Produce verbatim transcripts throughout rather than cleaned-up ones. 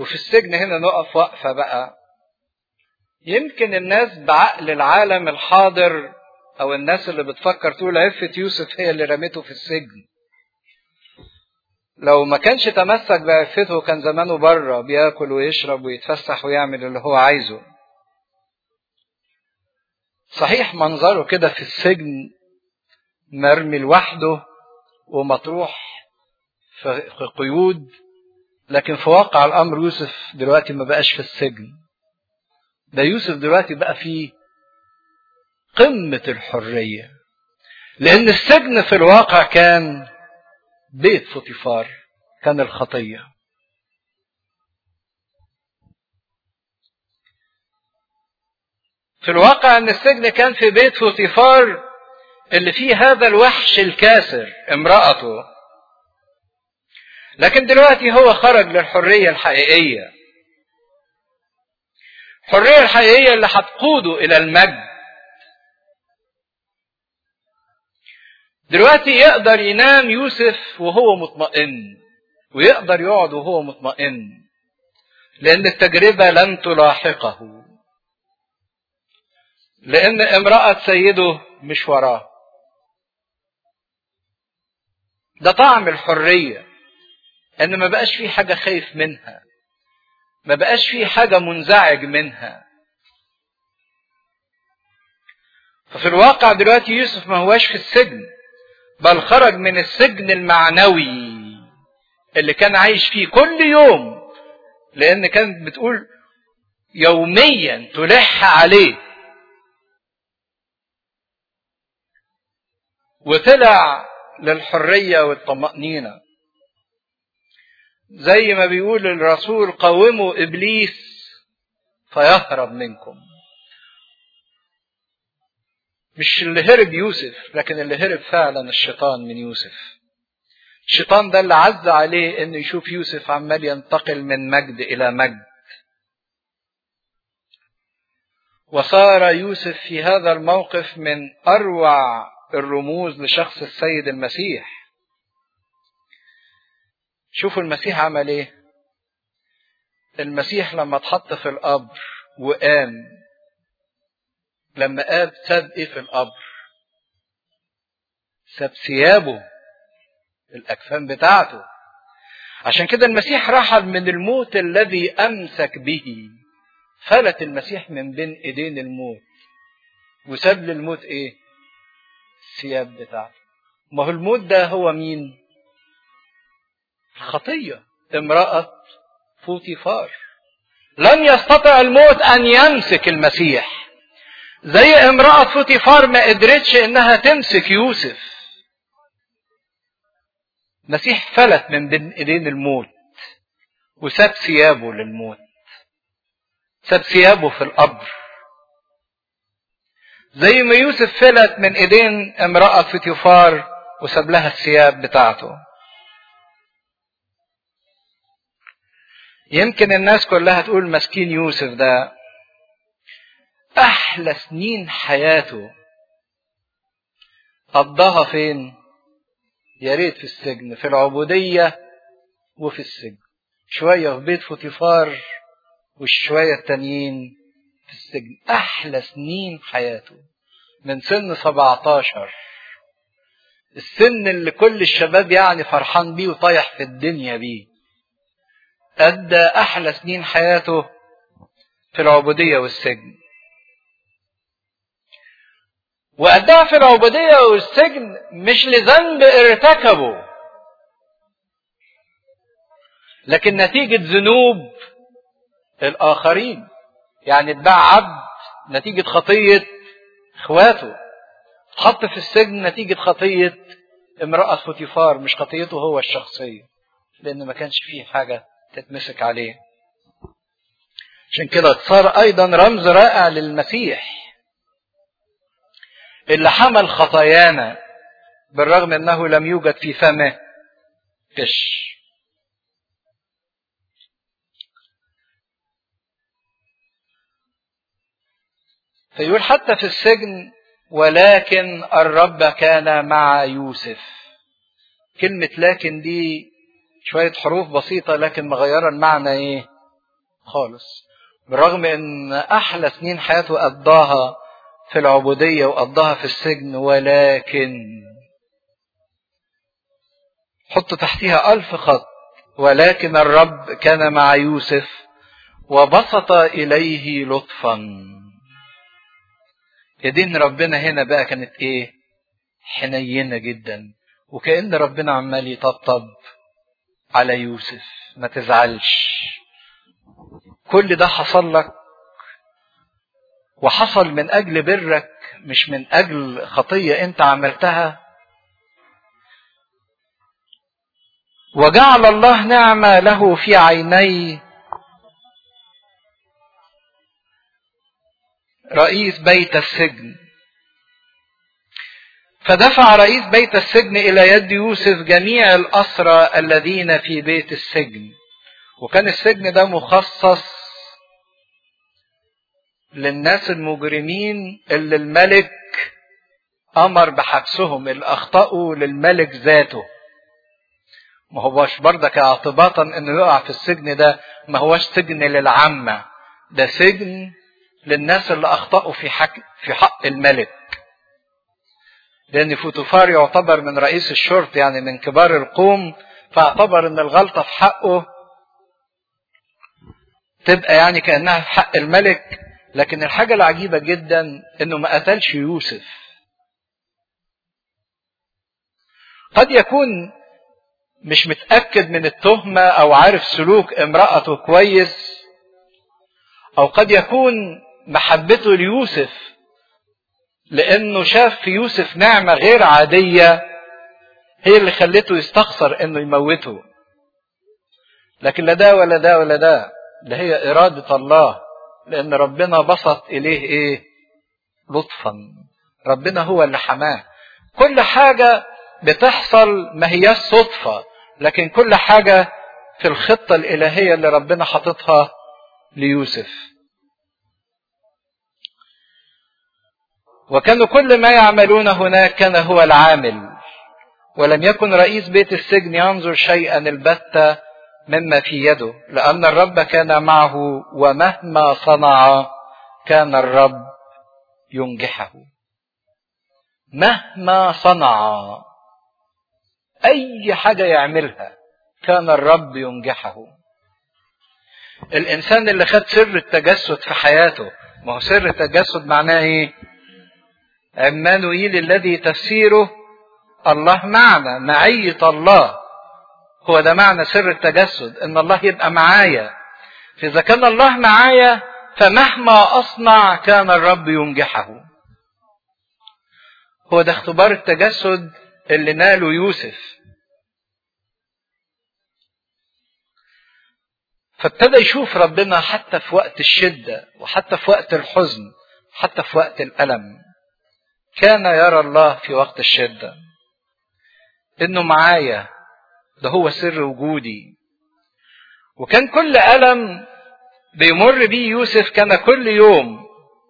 وفي السجن هنا نقف وقفة بقى. يمكن الناس بعقل العالم الحاضر او الناس اللي بتفكر تقول عفة يوسف هي اللي رمته في السجن. لو ما كانش تمسك بعفته كان زمانه بره بياكل ويشرب ويتفسح ويعمل اللي هو عايزه. صحيح منظره كده في السجن مرمي لوحده ومطروح في قيود، لكن في واقع الامر يوسف دلوقتي ما بقاش في السجن. ده يوسف دلوقتي بقى فيه قمة الحرية، لأن السجن في الواقع كان بيت فوطيفار، كان الخطية. في الواقع أن السجن كان في بيت فوطيفار اللي فيه هذا الوحش الكاسر امرأته، لكن دلوقتي هو خرج للحرية الحقيقية، الحرية الحقيقية اللي هتقوده إلى المجد. دلوقتي يقدر ينام يوسف وهو مطمئن، ويقدر يقعد وهو مطمئن، لأن التجربة لن تلاحقه، لأن امرأة سيده مش وراه. ده طعم الحرية، إن ما بقاش فيه حاجة خايف منها، ما بقاش فيه حاجة منزعج منها. ففي الواقع دلوقتي يوسف ما هواش في السجن، بل خرج من السجن المعنوي اللي كان عايش فيه كل يوم، لأن كانت بتقول يوميا تلح عليه، وطلع للحرية والطمأنينة. زي ما بيقول الرسول قاوموا إبليس فيهرب منكم. مش اللي هرب يوسف، لكن اللي هرب فعلا الشيطان من يوسف. الشيطان ده اللي عز عليه انه يشوف يوسف عمال ينتقل من مجد الى مجد. وصار يوسف في هذا الموقف من اروع الرموز لشخص السيد المسيح. شوفوا المسيح عمل ايه. المسيح لما اتحط في القبر وقام، لما قام ساب ايه في القبر؟ ساب ثيابه، الاكفان بتاعته. عشان كده المسيح رحل من الموت الذي امسك به، فلت المسيح من بين ايدين الموت وساب للموت ايه؟ الثياب بتاعته. ما هو الموت ده هو مين؟ الخطية، امرأة فوطيفار. لن يستطيع الموت ان يمسك المسيح، زي امرأة فوطيفار ما قدرتش انها تمسك يوسف. المسيح فلت من بين ايدين الموت وساب ثيابه للموت، ساب ثيابه في القبر، زي ما يوسف فلت من ايدين امرأة فوطيفار وساب لها الثياب بتاعته. يمكن الناس كلها تقول مسكين يوسف ده احلى سنين حياته قضاها فين؟ يا ريت في السجن، في العبودية وفي السجن. شوية في بيت فوطيفار والشوية التانيين في السجن. احلى سنين حياته من سن سبعتاشر، السن اللي كل الشباب يعني فرحان بيه وطايح في الدنيا بيه، ادى احلى سنين حياته في العبودية والسجن. وأداها في العبودية والسجن مش لذنب ارتكبه، لكن نتيجة ذنوب الآخرين. يعني اتباع عبد نتيجة خطية اخواته، اتحط في السجن نتيجة خطية امرأة فوطيفار، مش خطيته هو الشخصية، لأن ما كانش فيه حاجة تتمسك عليه. عشان كده صار أيضا رمز رائع للمسيح اللي حمل خطايانا بالرغم انه لم يوجد في فمه غش. فيقول حتى في السجن ولكن الرب كان مع يوسف. كلمة لكن دي شوية حروف بسيطة لكن مغيرة المعنى ايه؟ خالص، بالرغم ان احلى سنين حياته قضاها في العبودية وقضاها في السجن، ولكن حط تحتها ألف خط، ولكن الرب كان مع يوسف وبسط إليه لطفا. يدين ربنا هنا بقى كانت ايه؟ حنينة جدا، وكأن ربنا عمال يطبطب على يوسف. ما تزعلش، كل ده حصل لك وحصل من أجل برك، مش من أجل خطية أنت عملتها. وجعل الله نعمة له في عيني رئيس بيت السجن، فدفع رئيس بيت السجن إلى يد يوسف جميع الأسرى الذين في بيت السجن. وكان السجن ده مخصص للناس المجرمين اللي الملك أمر بحبسهم، اللي أخطأوا للملك ذاته. ما هوش برضك اعتباطا انه يقع في السجن ده، ما هوش سجن للعامة، ده سجن للناس اللي اخطأوا في حق في حق الملك. لان فوتيفار يعتبر من رئيس الشرطة، يعني من كبار القوم، فاعتبر ان الغلطة في حقه تبقى يعني كأنها في حق الملك. لكن الحاجة العجيبة جدا انه ما قتلش يوسف. قد يكون مش متأكد من التهمة او عارف سلوك امرأته كويس، او قد يكون محبته ليوسف لانه شاف في يوسف نعمة غير عادية هي اللي خلته يستخسر انه يموته. لكن لا ده ولا ده ولا ده، ده هي ارادة الله، لان ربنا بسط اليه ايه؟ لطفا. ربنا هو اللي حماه. كل حاجة بتحصل ما هي صدفة، لكن كل حاجة في الخطة الالهية اللي ربنا حاططها ليوسف. وكانوا كل ما يعملون هناك كان هو العامل، ولم يكن رئيس بيت السجن ينظر شيئا البتة مما في يده، لأن الرب كان معه، ومهما صنع كان الرب ينجحه. مهما صنع، أي حاجة يعملها كان الرب ينجحه. الإنسان اللي خد سر التجسد في حياته، ما هو سر التجسد معناه إيه؟ عمانوئيل الذي تفسيره الله معنا، معية الله. هو ده معنى سر التجسد، ان الله يبقى معايا. فاذا كان الله معايا فمهما اصنع كان الرب ينجحه. هو ده اختبار التجسد اللي ناله يوسف. فابتدى يشوف ربنا حتى في وقت الشدة، وحتى في وقت الحزن، حتى في وقت الألم. كان يرى الله في وقت الشدة انه معايا، ده هو سر وجودي. وكان كل ألم بيمر بيه يوسف كان كل يوم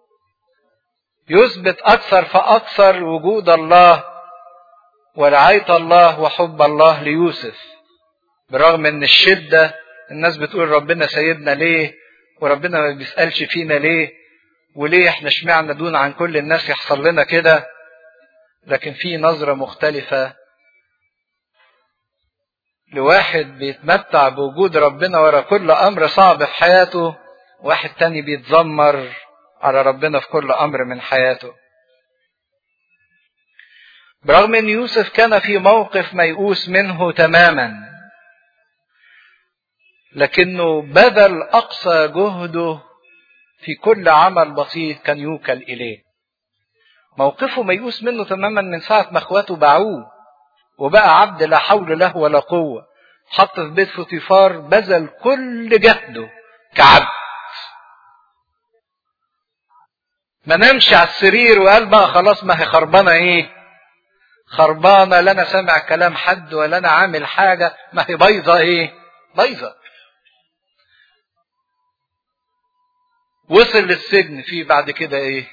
يثبت أكثر فأكثر وجود الله ورعاية الله وحب الله ليوسف. برغم ان الشدة الناس بتقول ربنا سيدنا ليه، وربنا ما بيسألش فينا ليه، وليه احنا اشمعنا دون عن كل الناس يحصل لنا كده. لكن في نظرة مختلفة لواحد بيتمتع بوجود ربنا ورا كل امر صعب في حياته، واحد تاني بيتذمر على ربنا في كل امر من حياته. برغم ان يوسف كان في موقف ميؤوس منه تماما، لكنه بذل اقصى جهده في كل عمل بسيط كان يوكل اليه. موقفه ميؤوس منه تماما من ساعة ما اخواته باعوه وبقى عبد لا حول له ولا قوة، حط في بيت فوتيفار، بذل كل جهده كعبد. ما نمشي على السرير وقال بقى خلاص ما هي خربانة ايه؟ خربانة، لا انا سامع كلام حد ولا انا عامل حاجة، ما هي بيضة ايه؟ بيضة. وصل للسجن، فيه بعد كده ايه؟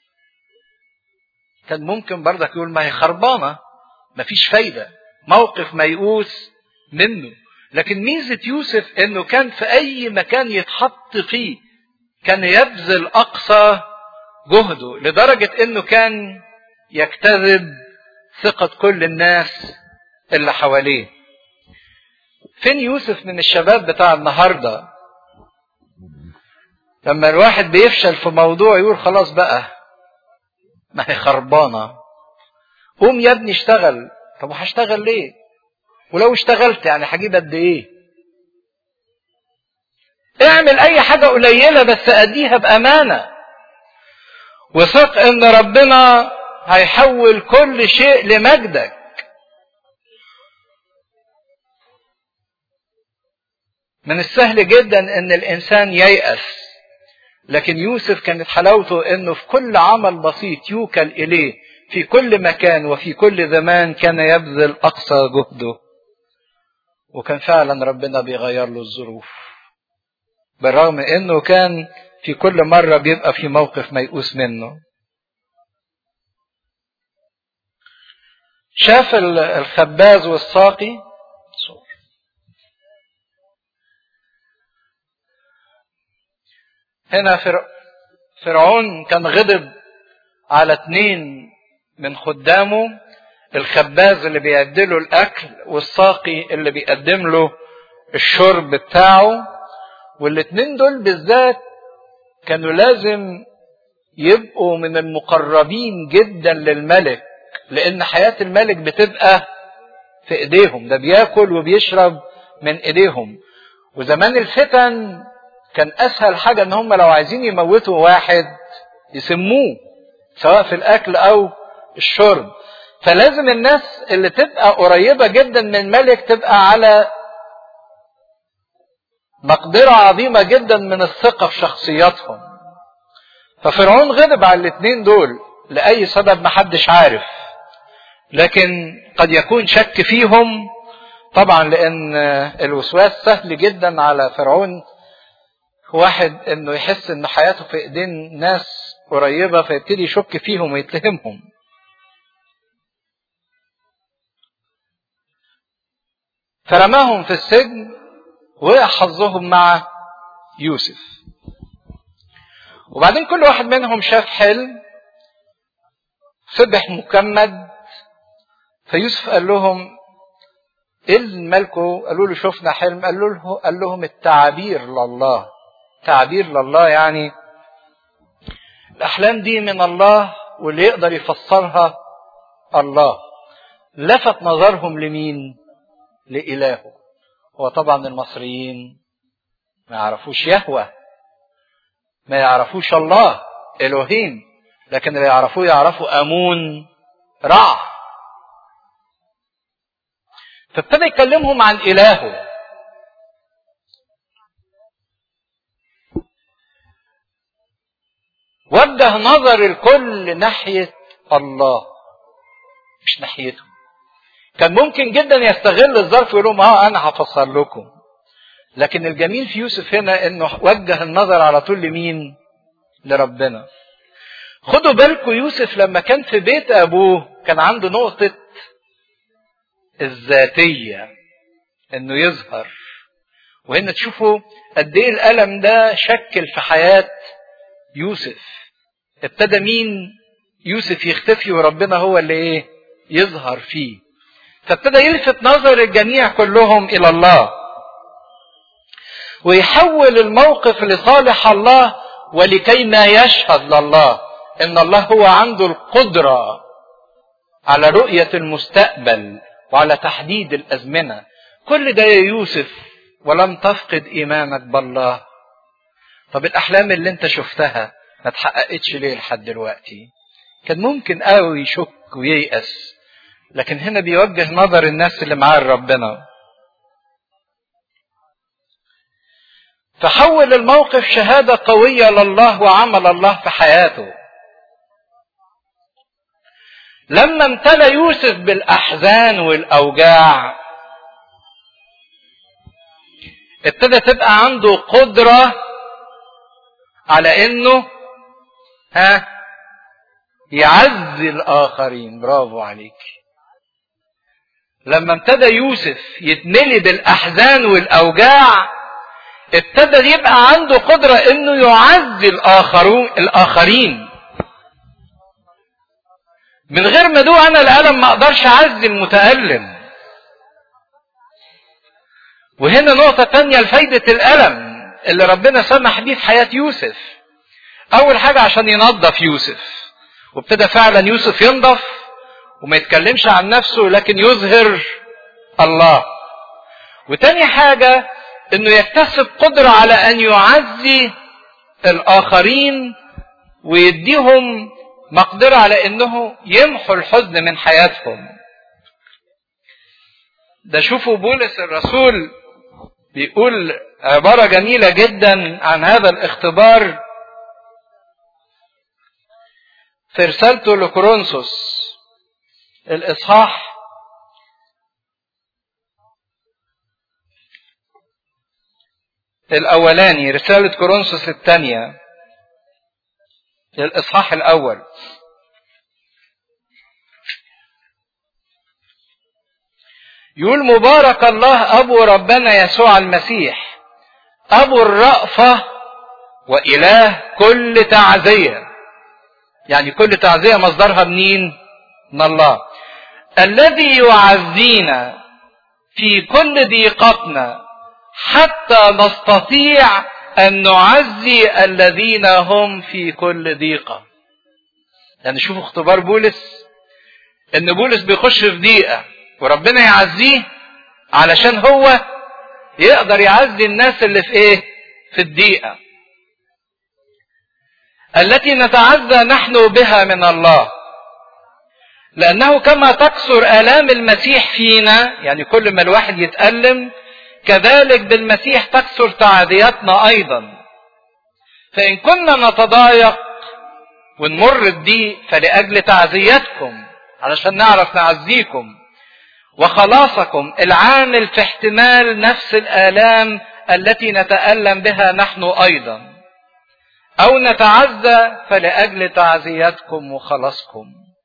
كان ممكن برضك يقول ما هي خربانة، مفيش فايدة، موقف ميؤوس منه. لكن ميزة يوسف انه كان في اي مكان يتحط فيه كان يبذل اقصى جهده، لدرجة انه كان يجتذب ثقة كل الناس اللي حواليه. فين يوسف من الشباب بتاع النهاردة؟ لما الواحد بيفشل في موضوع يقول خلاص بقى ما هي خربانة، قوم يا ابني اشتغل. طب وهشتغل ليه؟ ولو اشتغلت يعني هجيب قد ايه؟ اعمل اي حاجة قليلة بس اديها بامانة، وثق ان ربنا هيحول كل شيء لمجدك. من السهل جدا ان الانسان ييأس، لكن يوسف كانت حلاوته انه في كل عمل بسيط يوكل اليه في كل مكان وفي كل زمان كان يبذل اقصى جهده، وكان فعلا ربنا بيغير له الظروف، بالرغم انه كان في كل مرة بيبقى في موقف ميؤوس منه. شاف الخباز والساقي، هنا فرعون كان غضب على اتنين من خدامه، الخباز اللي بيقدم له الاكل والساقي اللي بيقدم له الشرب بتاعه، والاتنين دول بالذات كانوا لازم يبقوا من المقربين جدا للملك، لان حياة الملك بتبقى في ايديهم، ده بياكل وبيشرب من ايديهم. وزمان الفتن كان اسهل حاجة ان هم لو عايزين يموتوا واحد يسموه، سواء في الاكل او الشرب. فلازم الناس اللي تبقى قريبة جدا من الملك تبقى على مقدرة عظيمة جدا من الثقة في شخصياتهم. ففرعون غضب على الاثنين دول لأي سبب محدش عارف، لكن قد يكون شك فيهم طبعا، لأن الوسواس سهل جدا على فرعون، واحد انه يحس ان حياته في ايدين ناس قريبة فيبتدي يشك فيهم ويتهمهم. فرماهم في السجن، وقع حظهم مع يوسف. وبعدين كل واحد منهم شاف حلم، صبح مكمد. فيوسف قال لهم ايه مالكم؟ قالوا له شفنا حلم. قال له قال لهم التعابير لله. تعبير لله يعني الاحلام دي من الله، واللي يقدر يفسرها الله. لفت نظرهم لمين؟ لإلهه. هو طبعا المصريين ما يعرفوش يهوه، ما يعرفوش الله إلهيم، لكن اللي يعرفوه يعرفوا أمون رع. فابتدى يكلمهم عن إلهه. وجه نظر الكل ناحية الله مش ناحيته. كان ممكن جدا يستغل الظرف ويقول لهم اه انا هفسر لكم، لكن الجميل في يوسف هنا انه وجه النظر على طول لمين؟ لربنا. خدوا بالكم يوسف لما كان في بيت ابوه كان عنده نقطة الذاتية، انه يظهر. وهنا تشوفوا قد ايه الالم ده شكل في حياة يوسف. ابتدى مين؟ يوسف يختفي وربنا هو اللي ايه؟ يظهر فيه. فابتدى يلفت نظر الجميع كلهم الى الله، ويحول الموقف لصالح الله ولكي ما يشهد لله ان الله هو عنده القدرة على رؤية المستقبل وعلى تحديد الازمنة. كل ده يا يوسف ولم تفقد ايمانك بالله. طب الاحلام اللي انت شفتها ما تحققتش ليه لحد دلوقتي؟ كان ممكن قوي يشك وييأس، لكن هنا بيوجه نظر الناس اللي معاه ربنا. فحول الموقف شهادة قوية لله وعمل الله في حياته. لما امتلأ يوسف بالأحزان والأوجاع ابتدى تبقى عنده قدرة على انه ها يعزي الآخرين. برافو عليك. لما ابتدى يوسف يتملي بالاحزان والاوجاع ابتدى يبقى عنده قدرة انه يعزي الاخرون الاخرين. من غير ما ادوق انا الالم ما اقدرش اعزي المتألم. وهنا نقطة تانية لفايدة الالم اللي ربنا سمح بيه في حياة يوسف. اول حاجة عشان ينظف يوسف، وابتدى فعلا يوسف ينضف وما يتكلمش عن نفسه لكن يظهر الله. وتاني حاجة انه يكتسب قدرة على ان يعزي الاخرين ويديهم مقدرة على انه يمحو الحزن من حياتهم. ده شوفوا بولس الرسول بيقول عبارة جميلة جدا عن هذا الاختبار في رسالته لكورنثوس الاصحاح الاولاني، رسالة كورنثوس الثانية الاصحاح الاول. يقول مبارك الله ابو ربنا يسوع المسيح ابو الرأفة واله كل تعزية. يعني كل تعزية مصدرها منين؟ من الله. الذي يعزينا في كل ضيقتنا حتى نستطيع ان نعزي الذين هم في كل ضيقة. يعني شوفوا اختبار بولس، ان بولس بيخش في ضيقة وربنا يعزيه علشان هو يقدر يعزي الناس اللي في ايه؟ في الضيقة التي نتعزى نحن بها من الله. لأنه كما تكثر آلام المسيح فينا، يعني كل ما الواحد يتألم كذلك بالمسيح تكثر تعزيتنا أيضا. فإن كنا نتضايق ونمر الضيق فلأجل تعزيتكم علشان نعرف نعزيكم وخلاصكم العامل في احتمال نفس الآلام التي نتألم بها نحن أيضا، أو نتعزى فلأجل تعزيتكم وخلاصكم.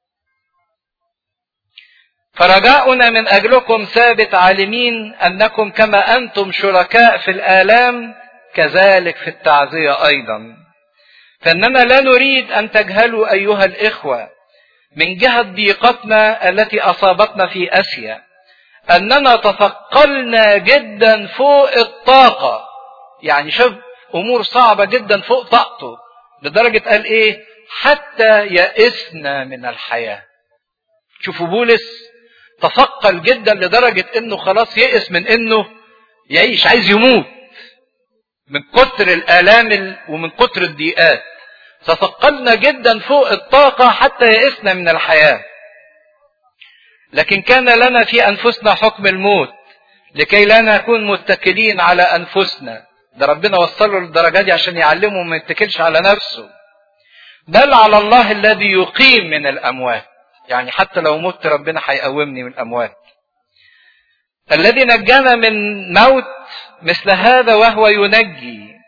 فرجاؤنا من أجلكم ثابت، عالمين أنكم كما أنتم شركاء في الآلام كذلك في التعزية أيضا. فإننا لا نريد أن تجهلوا أيها الإخوة من جهة ضيقتنا التي أصابتنا في آسيا أننا تثقلنا جدا فوق الطاقة. يعني شوف أمور صعبة جدا فوق طاقته، لدرجة قال إيه؟ حتى يئسنا من الحياة. شوفوا بولس تثقل جدا لدرجة إنه خلاص يئس من إنه يعيش، عايز يموت من كتر الآلام ومن كتر الضيقات. تثقلنا جدا فوق الطاقة حتى يئسنا من الحياة. لكن كان لنا في أنفسنا حكم الموت لكي لا نكون متكلين على أنفسنا. ده ربنا وصله للدرجة دي عشان يعلمه ما يتكلش على نفسه، بل على الله الذي يقيم من الأموات. يعني حتى لو مت ربنا هيقومني من الأموات. الذي نجانا من موت مثل هذا وهو ينجي.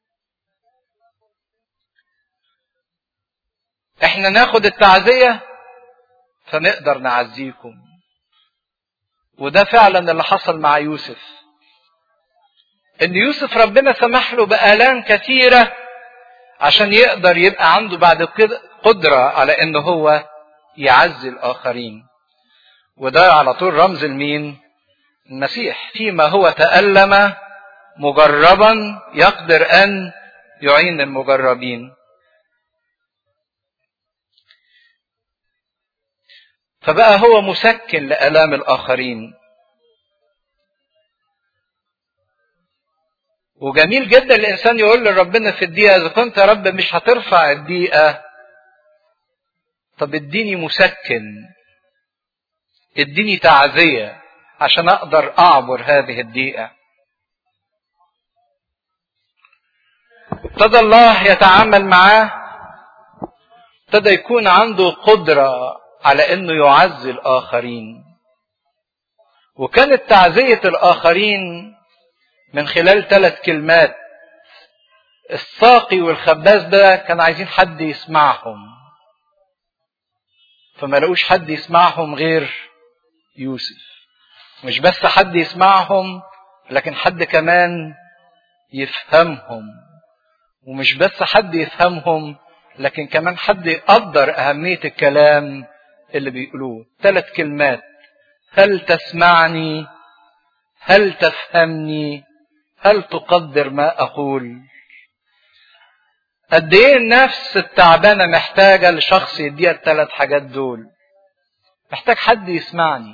احنا ناخد التعزية فنقدر نعزيكم. وده فعلا اللي حصل مع يوسف، ان يوسف ربنا سمح له بآلام كثيرة عشان يقدر يبقى عنده بعد كده قدرة على انه هو يعزي الاخرين. وده على طول رمز المين؟ المسيح. فيما هو تألم مجربا يقدر ان يعين المجربين. فبقى هو مسكن لآلام الآخرين. وجميل جدا الإنسان يقول لربنا في الدقيقة إذا كنت يا رب مش هترفع الدقيقة، طب اديني مسكن، اديني تعزية عشان أقدر أعبر هذه الدقيقة. ابتدى الله يتعامل معاه، ابتدى يكون عنده قدرة على انه يعزي الاخرين. وكانت تعزية الاخرين من خلال ثلاث كلمات. الساقي والخباز ده كانوا عايزين حد يسمعهم، فما لقوش حد يسمعهم غير يوسف. مش بس حد يسمعهم لكن حد كمان يفهمهم، ومش بس حد يفهمهم لكن كمان حد يقدر أهمية الكلام اللي بيقولوه. ثلاث كلمات: هل تسمعني؟ هل تفهمني؟ هل تقدر ما أقول؟ قد ايه النفس التعبانة محتاجة لشخص يديها الثلاث حاجات دول. محتاج حد يسمعني،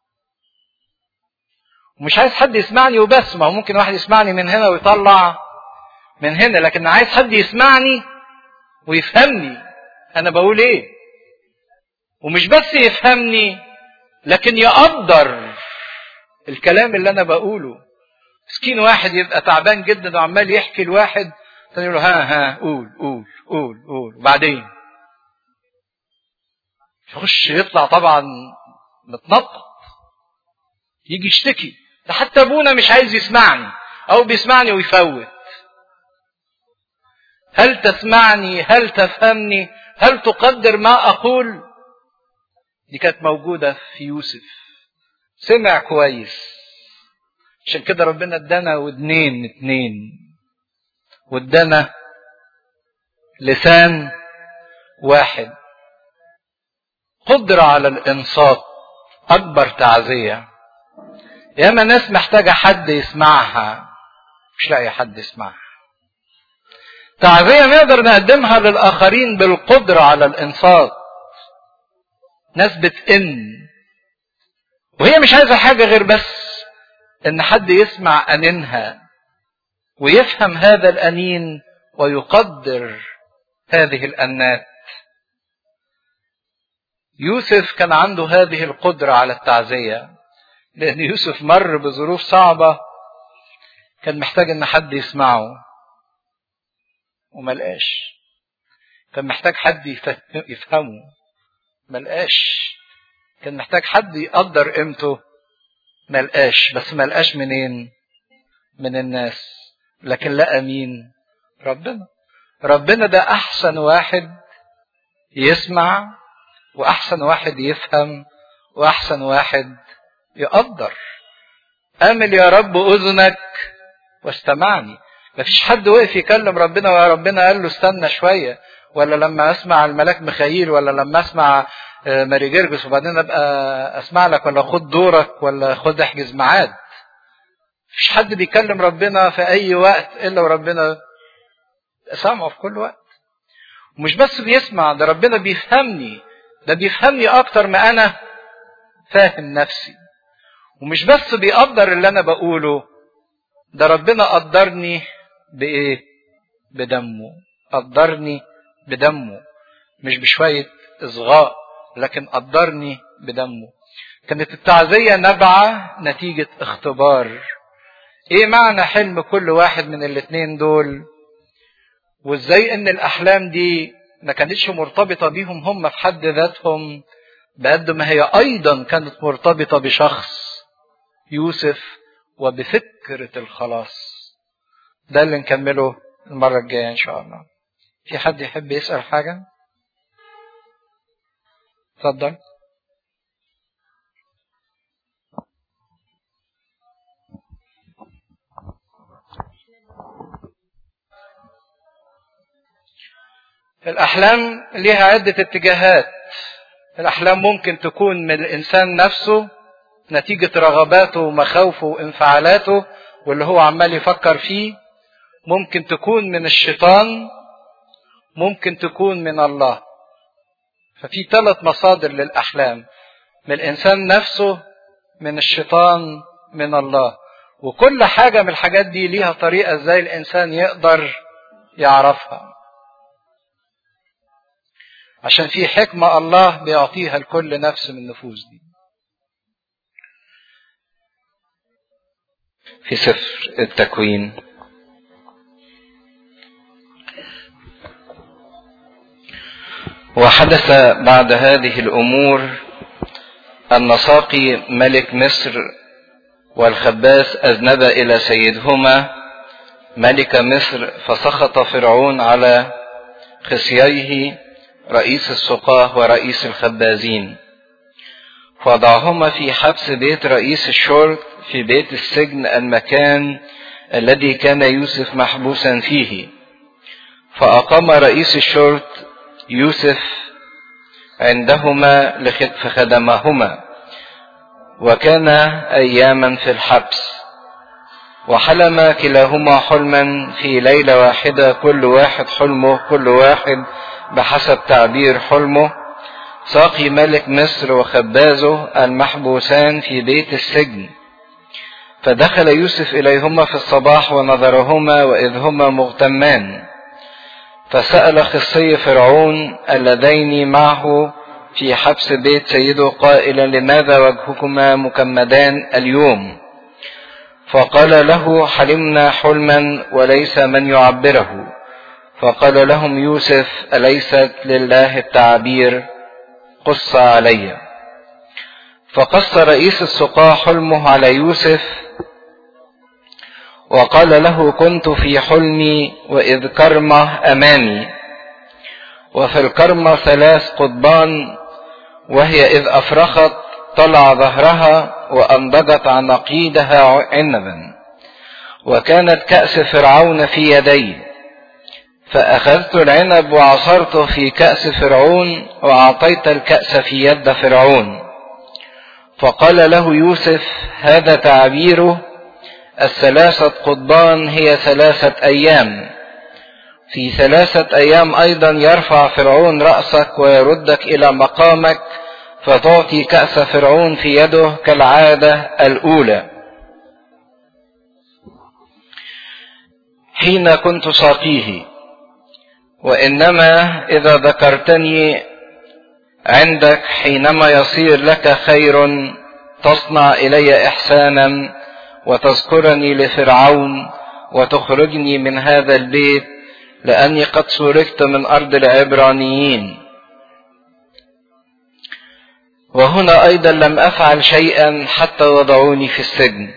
ومش عايز حد يسمعني وبس، ما هو ممكن واحد يسمعني من هنا ويطلع من هنا، لكن عايز حد يسمعني ويفهمني انا بقول ايه، ومش بس يفهمني لكن يقدر الكلام اللي انا بقوله. مسكين واحد يبقى تعبان جدا وعمال يحكي لواحد تاني يقول له ها ها قول قول قول قول، وبعدين يخش يطلع طبعا متنطط، يجي يشتكي ده حتى ابونا مش عايز يسمعني او بيسمعني ويفوت. هل تسمعني؟ هل تفهمني؟ هل تقدر ما اقول؟ دي كانت موجودة في يوسف، سمع كويس، عشان كده ربنا ادانا ودنين اتنين، وادانا لسان واحد. قدرة على الانصات اكبر تعزية. ياما ناس محتاجة حد يسمعها مش لاقي حد يسمعها. تعزية نقدر نقدمها للآخرين بالقدرة على الإنصات. ناس بتئن وهي مش عايزة حاجة غير بس إن حد يسمع أنينها ويفهم هذا الأنين ويقدر هذه الأنات. يوسف كان عنده هذه القدرة على التعزية، لأن يوسف مر بظروف صعبة كان محتاج إن حد يسمعه وملقاش. كان محتاج حد يفهمه ملقاش. كان محتاج حد يقدر قيمته ملقاش. بس ملقاش منين؟ من الناس. لكن لقى مين؟ ربنا. ربنا ده أحسن واحد يسمع، وأحسن واحد يفهم، وأحسن واحد يقدر. أمل يا رب أذنك واستمعني. مفيش حد وقف يكلم ربنا وربنا قال له استنى شوية، ولا لما اسمع الملاك ميخائيل، ولا لما اسمع ماري جرجس وبعدين ابقى اسمع لك، ولا خد دورك، ولا خد احجز ميعاد. مفيش حد بيكلم ربنا في اي وقت الا وربنا سامعه في كل وقت. ومش بس بيسمع، ده ربنا بيفهمني. ده بيفهمني اكتر ما انا فاهم نفسي. ومش بس بيقدر اللي انا بقوله، ده ربنا قدرني بايه؟ بدمه. قدرني بدمه، مش بشوية اصغاء، لكن قدرني بدمه. كانت التعزية نبعة نتيجة اختبار. ايه معنى حلم كل واحد من الاتنين دول؟ وازاي ان الاحلام دي ما كانتش مرتبطة بيهم هم في حد ذاتهم، بقد ما هي ايضا كانت مرتبطة بشخص يوسف وبفكرة الخلاص. ده اللي نكمله المرة الجاية ان شاء الله. في حد يحب يسأل حاجة؟ اتفضل. الأحلام ليها عدة اتجاهات. الأحلام ممكن تكون من الإنسان نفسه نتيجة رغباته ومخاوفه وانفعالاته واللي هو عمال يفكر فيه. ممكن تكون من الشيطان، ممكن تكون من الله. ففي ثلاث مصادر للأحلام: من الإنسان نفسه، من الشيطان، من الله. وكل حاجة من الحاجات دي ليها طريقة ازاي الإنسان يقدر يعرفها، عشان في حكمة الله بيعطيها لكل نفس من النفوس دي. في سفر التكوين وحدث بعد هذه الأمور أن ساقي ملك مصر والخباز أذنب إلى سيدهما ملك مصر، فسخط فرعون على خصييه رئيس السقاه ورئيس الخبازين. فوضعهما في حبس بيت رئيس الشرط في بيت السجن المكان الذي كان يوسف محبوسا فيه. فأقام رئيس الشرط يوسف عندهما فخدمهما، وكان أياما في الحبس. وحلم كلاهما حلما في ليلة واحدة، كل واحد حلمه كل واحد بحسب تعبير حلمه. ساقي ملك مصر وخبازه المحبوسان في بيت السجن. فدخل يوسف إليهما في الصباح ونظرهما وإذ هما مغتمان. فسأل خصي فرعون اللذين معه في حبس بيت سيده قائلا لماذا وجهكما مكمدان اليوم؟ فقال له حلمنا حلما وليس من يعبره. فقال لهم يوسف أليست لله التعبير؟ قص علي. فقص رئيس السقاة حلمه على يوسف وقال له كنت في حلمي وإذ كرمة أمامي، وفي الكرمة ثلاث قضبان، وهي إذ أفرخت طلع ظهرها وأنضجت عناقيدها عنبا، وكانت كأس فرعون في يدي. فأخذت العنب وعصرته في كأس فرعون وأعطيت الكأس في يد فرعون. فقال له يوسف هذا تعبيره، الثلاثة قضبان هي ثلاثة أيام، في ثلاثة أيام أيضا يرفع فرعون رأسك ويردك إلى مقامك، فتعطي كأس فرعون في يده كالعادة الأولى. حين كنت ساقيه، وإنما إذا ذكرتني عندك حينما يصير لك خير تصنع إلي إحسانا وتذكرني لفرعون وتخرجني من هذا البيت، لأني قد سرقت من أرض العبرانيين. وهنا أيضا لم أفعل شيئا حتى وضعوني في السجن.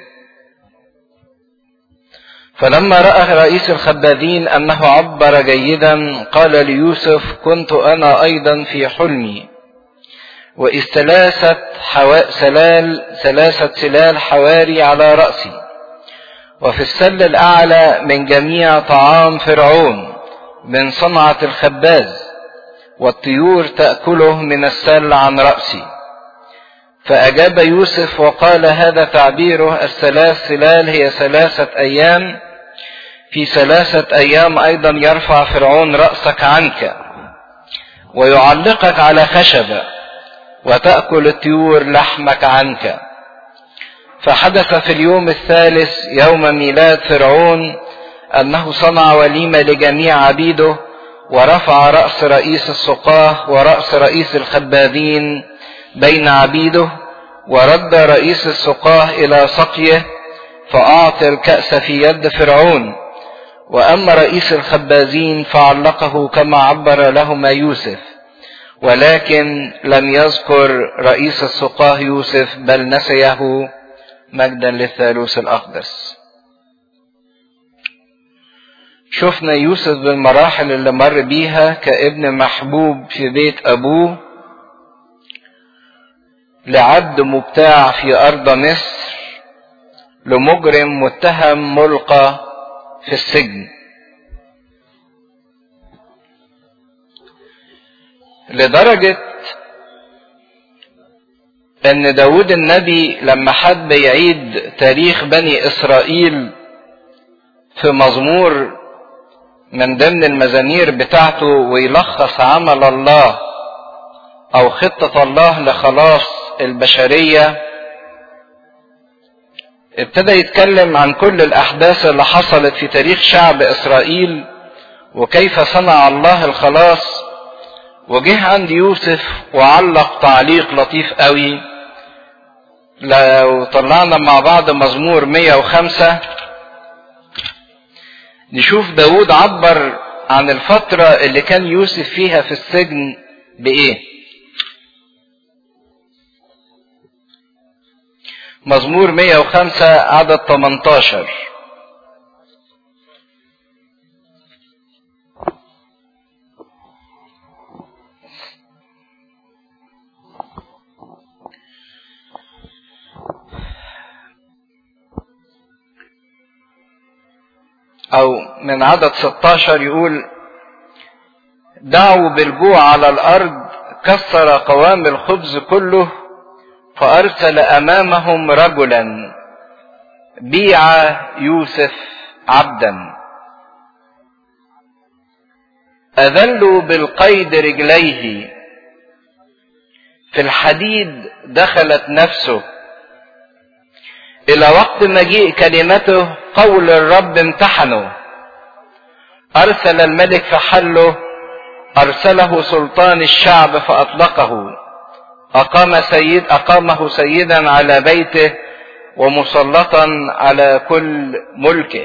فلما رأى رئيس الخباذين أنه عبر جيدا قال ليوسف كنت أنا أيضا في حلمي، وإذ ثلاثة حوا... سلال ثلاثة سلال حواري على رأسي، وفي السل الأعلى من جميع طعام فرعون من صنعة الخباز، والطيور تأكله من السل عن رأسي. فأجاب يوسف وقال هذا تعبيره، الثلاث سلال هي ثلاثة أيام، في ثلاثة أيام أيضا يرفع فرعون رأسك عنك ويعلقك على خشبة وتأكل الطيور لحمك عنك. فحدث في اليوم الثالث يوم ميلاد فرعون أنه صنع وليمة لجميع عبيده، ورفع رأس رئيس السقاة ورأس رئيس الخباذين بين عبيده، ورد رئيس السقاة إلى سقيه فأعطى الكأس في يد فرعون. وأما رئيس الخبازين فعلقه كما عبر لهما يوسف، ولكن لم يذكر رئيس السقاة يوسف بل نسيه، مجدا للثالوث الأقدس. شفنا يوسف بالمراحل اللي مر بيها كابن محبوب في بيت أبوه، لعبد مبتاع في أرض مصر، لمجرم متهم ملقى في السجن، لدرجة ان داود النبي لما حب يعيد تاريخ بني اسرائيل في مزمور من ضمن المزامير بتاعته ويلخص عمل الله او خطة الله لخلاص البشرية، ابتدى يتكلم عن كل الاحداث اللي حصلت في تاريخ شعب اسرائيل وكيف صنع الله الخلاص. وجه عند يوسف وعلق تعليق لطيف قوي. لو طلعنا مع بعض مزمور مية وخمسة نشوف داود عبر عن الفترة اللي كان يوسف فيها في السجن بإيه. مزمور مية وخمسة عدد تمنتاشر: او من عدد ستاشر يقول: دعوا بالجوع على الارض، كسر قوام الخبز كله، فارسل امامهم رجلا بيع يوسف عبدا. اذلوا بالقيد رجليه، في الحديد دخلت نفسه. الى وقت مجيء كلمته قول الرب امتحنه، ارسل الملك فحله، ارسله سلطان الشعب فاطلقه، اقام سيد اقامه سيدا على بيته ومسلطا على كل ملكه.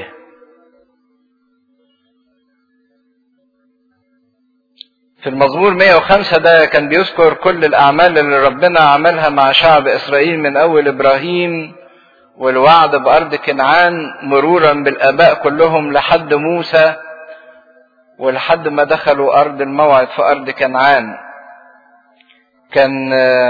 في المزمور مئة وخمسة ده كان بيذكر كل الاعمال اللي ربنا عملها مع شعب اسرائيل من اول ابراهيم والوعد بارض كنعان مرورا بالاباء كلهم لحد موسى ولحد ما دخلوا ارض الموعد في ارض كنعان. كان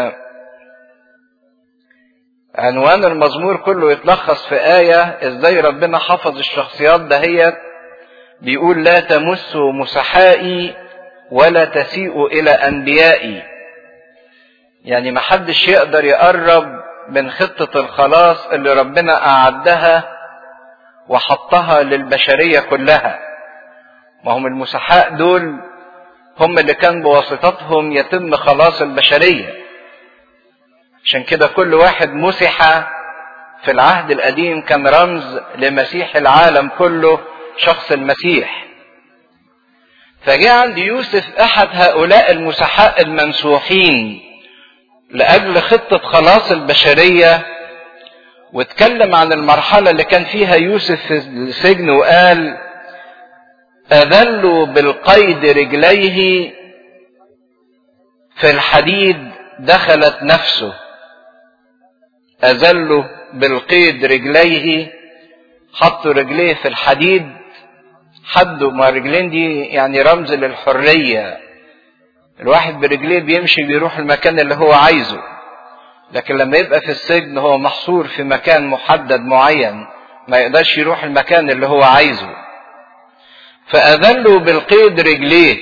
عنوان المزمور كله يتلخص في آية ازاي ربنا حفظ الشخصيات دهيت. بيقول: لا تمسوا مسحائي ولا تسيئوا الى انبيائي. يعني محدش يقدر يقرب من خطة الخلاص اللي ربنا اعدها وحطها للبشرية كلها. ما هم المسحاء دول هم اللي كان بواسطتهم يتم خلاص البشرية. عشان كده كل واحد مسح في العهد القديم كان رمز لمسيح العالم كله، شخص المسيح. فجاء عند يوسف احد هؤلاء المسحاء الممسوحين لاجل خطة خلاص البشرية، واتكلم عن المرحلة اللي كان فيها يوسف في السجن وقال: اذلوا بالقيد رجليه، في الحديد دخلت نفسه. اذلوا بالقيد رجليه، حطوا رجليه في الحديد. حدوا، ما رجلين دي يعني رمز للحرية. الواحد برجليه بيمشي بيروح المكان اللي هو عايزه، لكن لما يبقى في السجن هو محصور في مكان محدد معين، ما يقدرش يروح المكان اللي هو عايزه. فأذلوا بالقيد رجليه،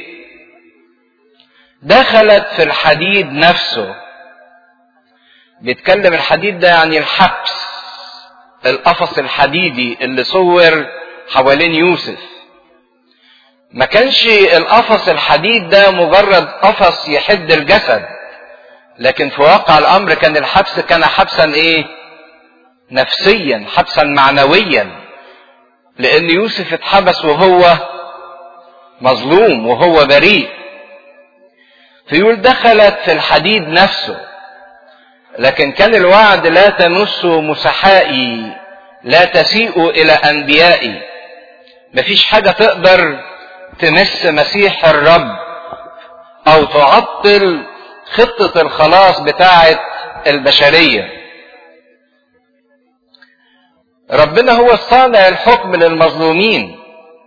دخلت في الحديد نفسه. بيتكلم الحديد ده يعني الحبس، القفص الحديدي اللي صور حوالين يوسف. ما كانش القفص الحديد ده مجرد قفص يحد الجسد، لكن في واقع الامر كان الحبس كان حبسا ايه؟ نفسيا، حبسا معنويا. لان يوسف اتحبس وهو مظلوم وهو بريء. فيقول دخلت في الحديد نفسه. لكن كان الوعد: لا تمسوا مسحائي، لا تسيئوا الى انبيائي. مفيش حاجة تقدر تمس مسيح الرب او تعطل خطة الخلاص بتاعة البشرية. ربنا هو الصانع الحكم للمظلومين.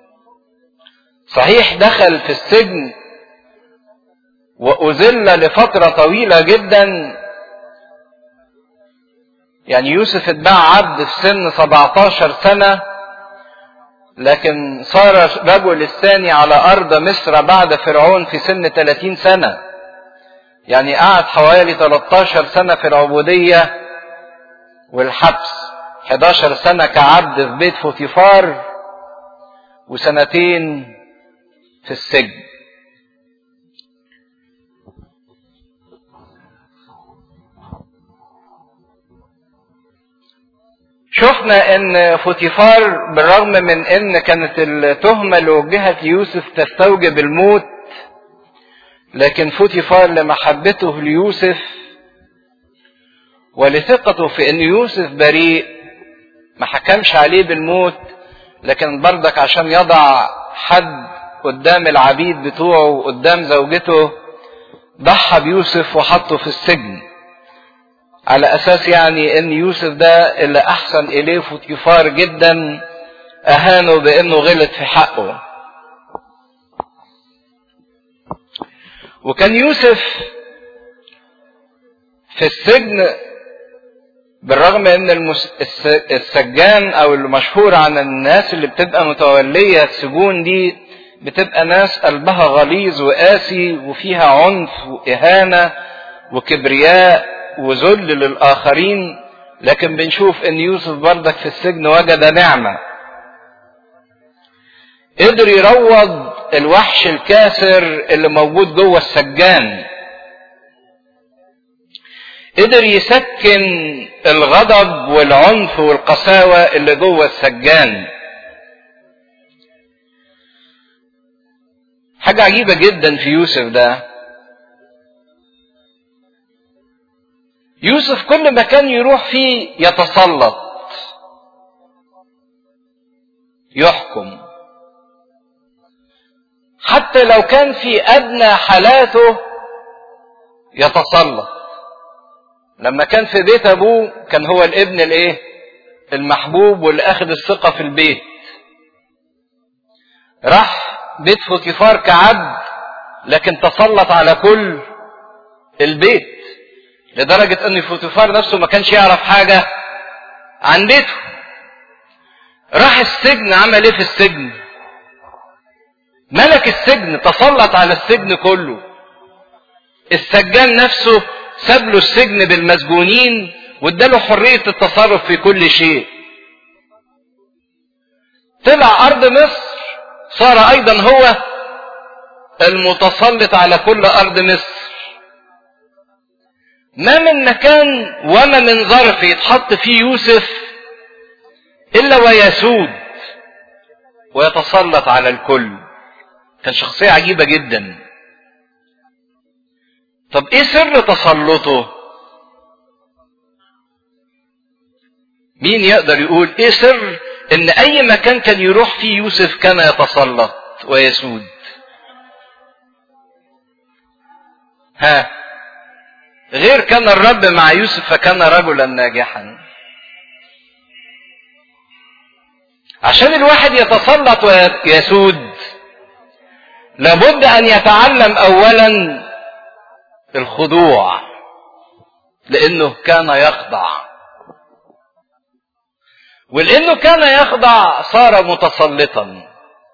صحيح دخل في السجن وأذل لفترة طويلة جدا. يعني يوسف اتباع عبد في سن سبعتاشر سنة، لكن صار رجل الثاني على أرض مصر بعد فرعون في سن ثلاثين سنة. يعني قعد حوالي ثلاثة عشر سنة في العبودية والحبس، أحد عشر سنة كعبد في بيت فوتيفار، وسنتين في السجن. شفنا ان فوتيفار بالرغم من ان كانت التهمة اللي وجهت ليوسف تستوجب الموت، لكن فوتيفار لمحبته ليوسف ولثقته في ان يوسف بريء ما حكمش عليه بالموت، لكن برضك عشان يضع حد قدام العبيد بتوعه وقدام زوجته ضحى بيوسف وحطه في السجن، على اساس يعني ان يوسف ده اللي احسن اليه فوتيفار جدا، اهانه بانه غلط في حقه. وكان يوسف في السجن بالرغم ان المس... السجان او المشهور عن الناس اللي بتبقى متولية السجون دي بتبقى ناس قلبها غليظ وقاسي وفيها عنف وإهانة وكبرياء وذل للآخرين، لكن بنشوف ان يوسف بردك في السجن وجد نعمة. قدر يروض الوحش الكاسر اللي موجود جوه السجان، قدر يسكن الغضب والعنف والقساوة اللي جوه السجان. حاجة عجيبة جدا في يوسف ده، يوسف كل مكان يروح فيه يتسلط يحكم، حتى لو كان في أدنى حالاته يتسلط. لما كان في بيت أبوه كان هو الابن الايه المحبوب واللي أخذ الثقة في البيت، راح بيت فوتيفار كعبد لكن تسلط على كل البيت، لدرجة ان فوتيفار نفسه ما كانش يعرف حاجة عن بيته. راح السجن، عمل ايه في السجن؟ ملك السجن، تسلط على السجن كله. السجان نفسه ساب له السجن بالمسجونين واداله حرية التصرف في كل شيء. طلع ارض مصر، صار ايضا هو المتسلط على كل ارض مصر. ما من مكان وما من ظرف يتحط فيه يوسف الا ويسود ويتسلط على الكل. كان شخصية عجيبة جدا. طب ايه سر تسلطه؟ مين يقدر يقول ايه سر ان اي مكان كان يروح فيه يوسف كان يتسلط ويسود؟ ها، غير كان الرب مع يوسف فكان رجلا ناجحا. عشان الواحد يتسلط ويسود لابد ان يتعلم اولا الخضوع، لانه كان يخضع، ولانه كان يخضع صار متسلطا.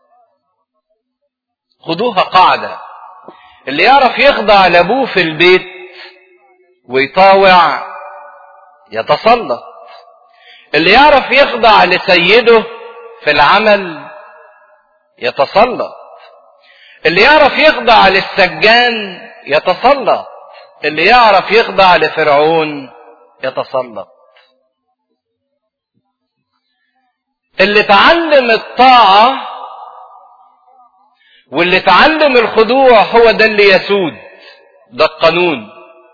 خدوها قاعدة، اللي يعرف يخضع لابوه في البيت ويطاوع يتسلط، اللي يعرف يخضع لسيده في العمل يتسلط، اللي يعرف يخضع للسجان يتسلط، اللي يعرف يخضع لفرعون يتسلط. اللي تعلم الطاعة واللي تعلم الخضوع هو ده اللي يسود. ده القانون.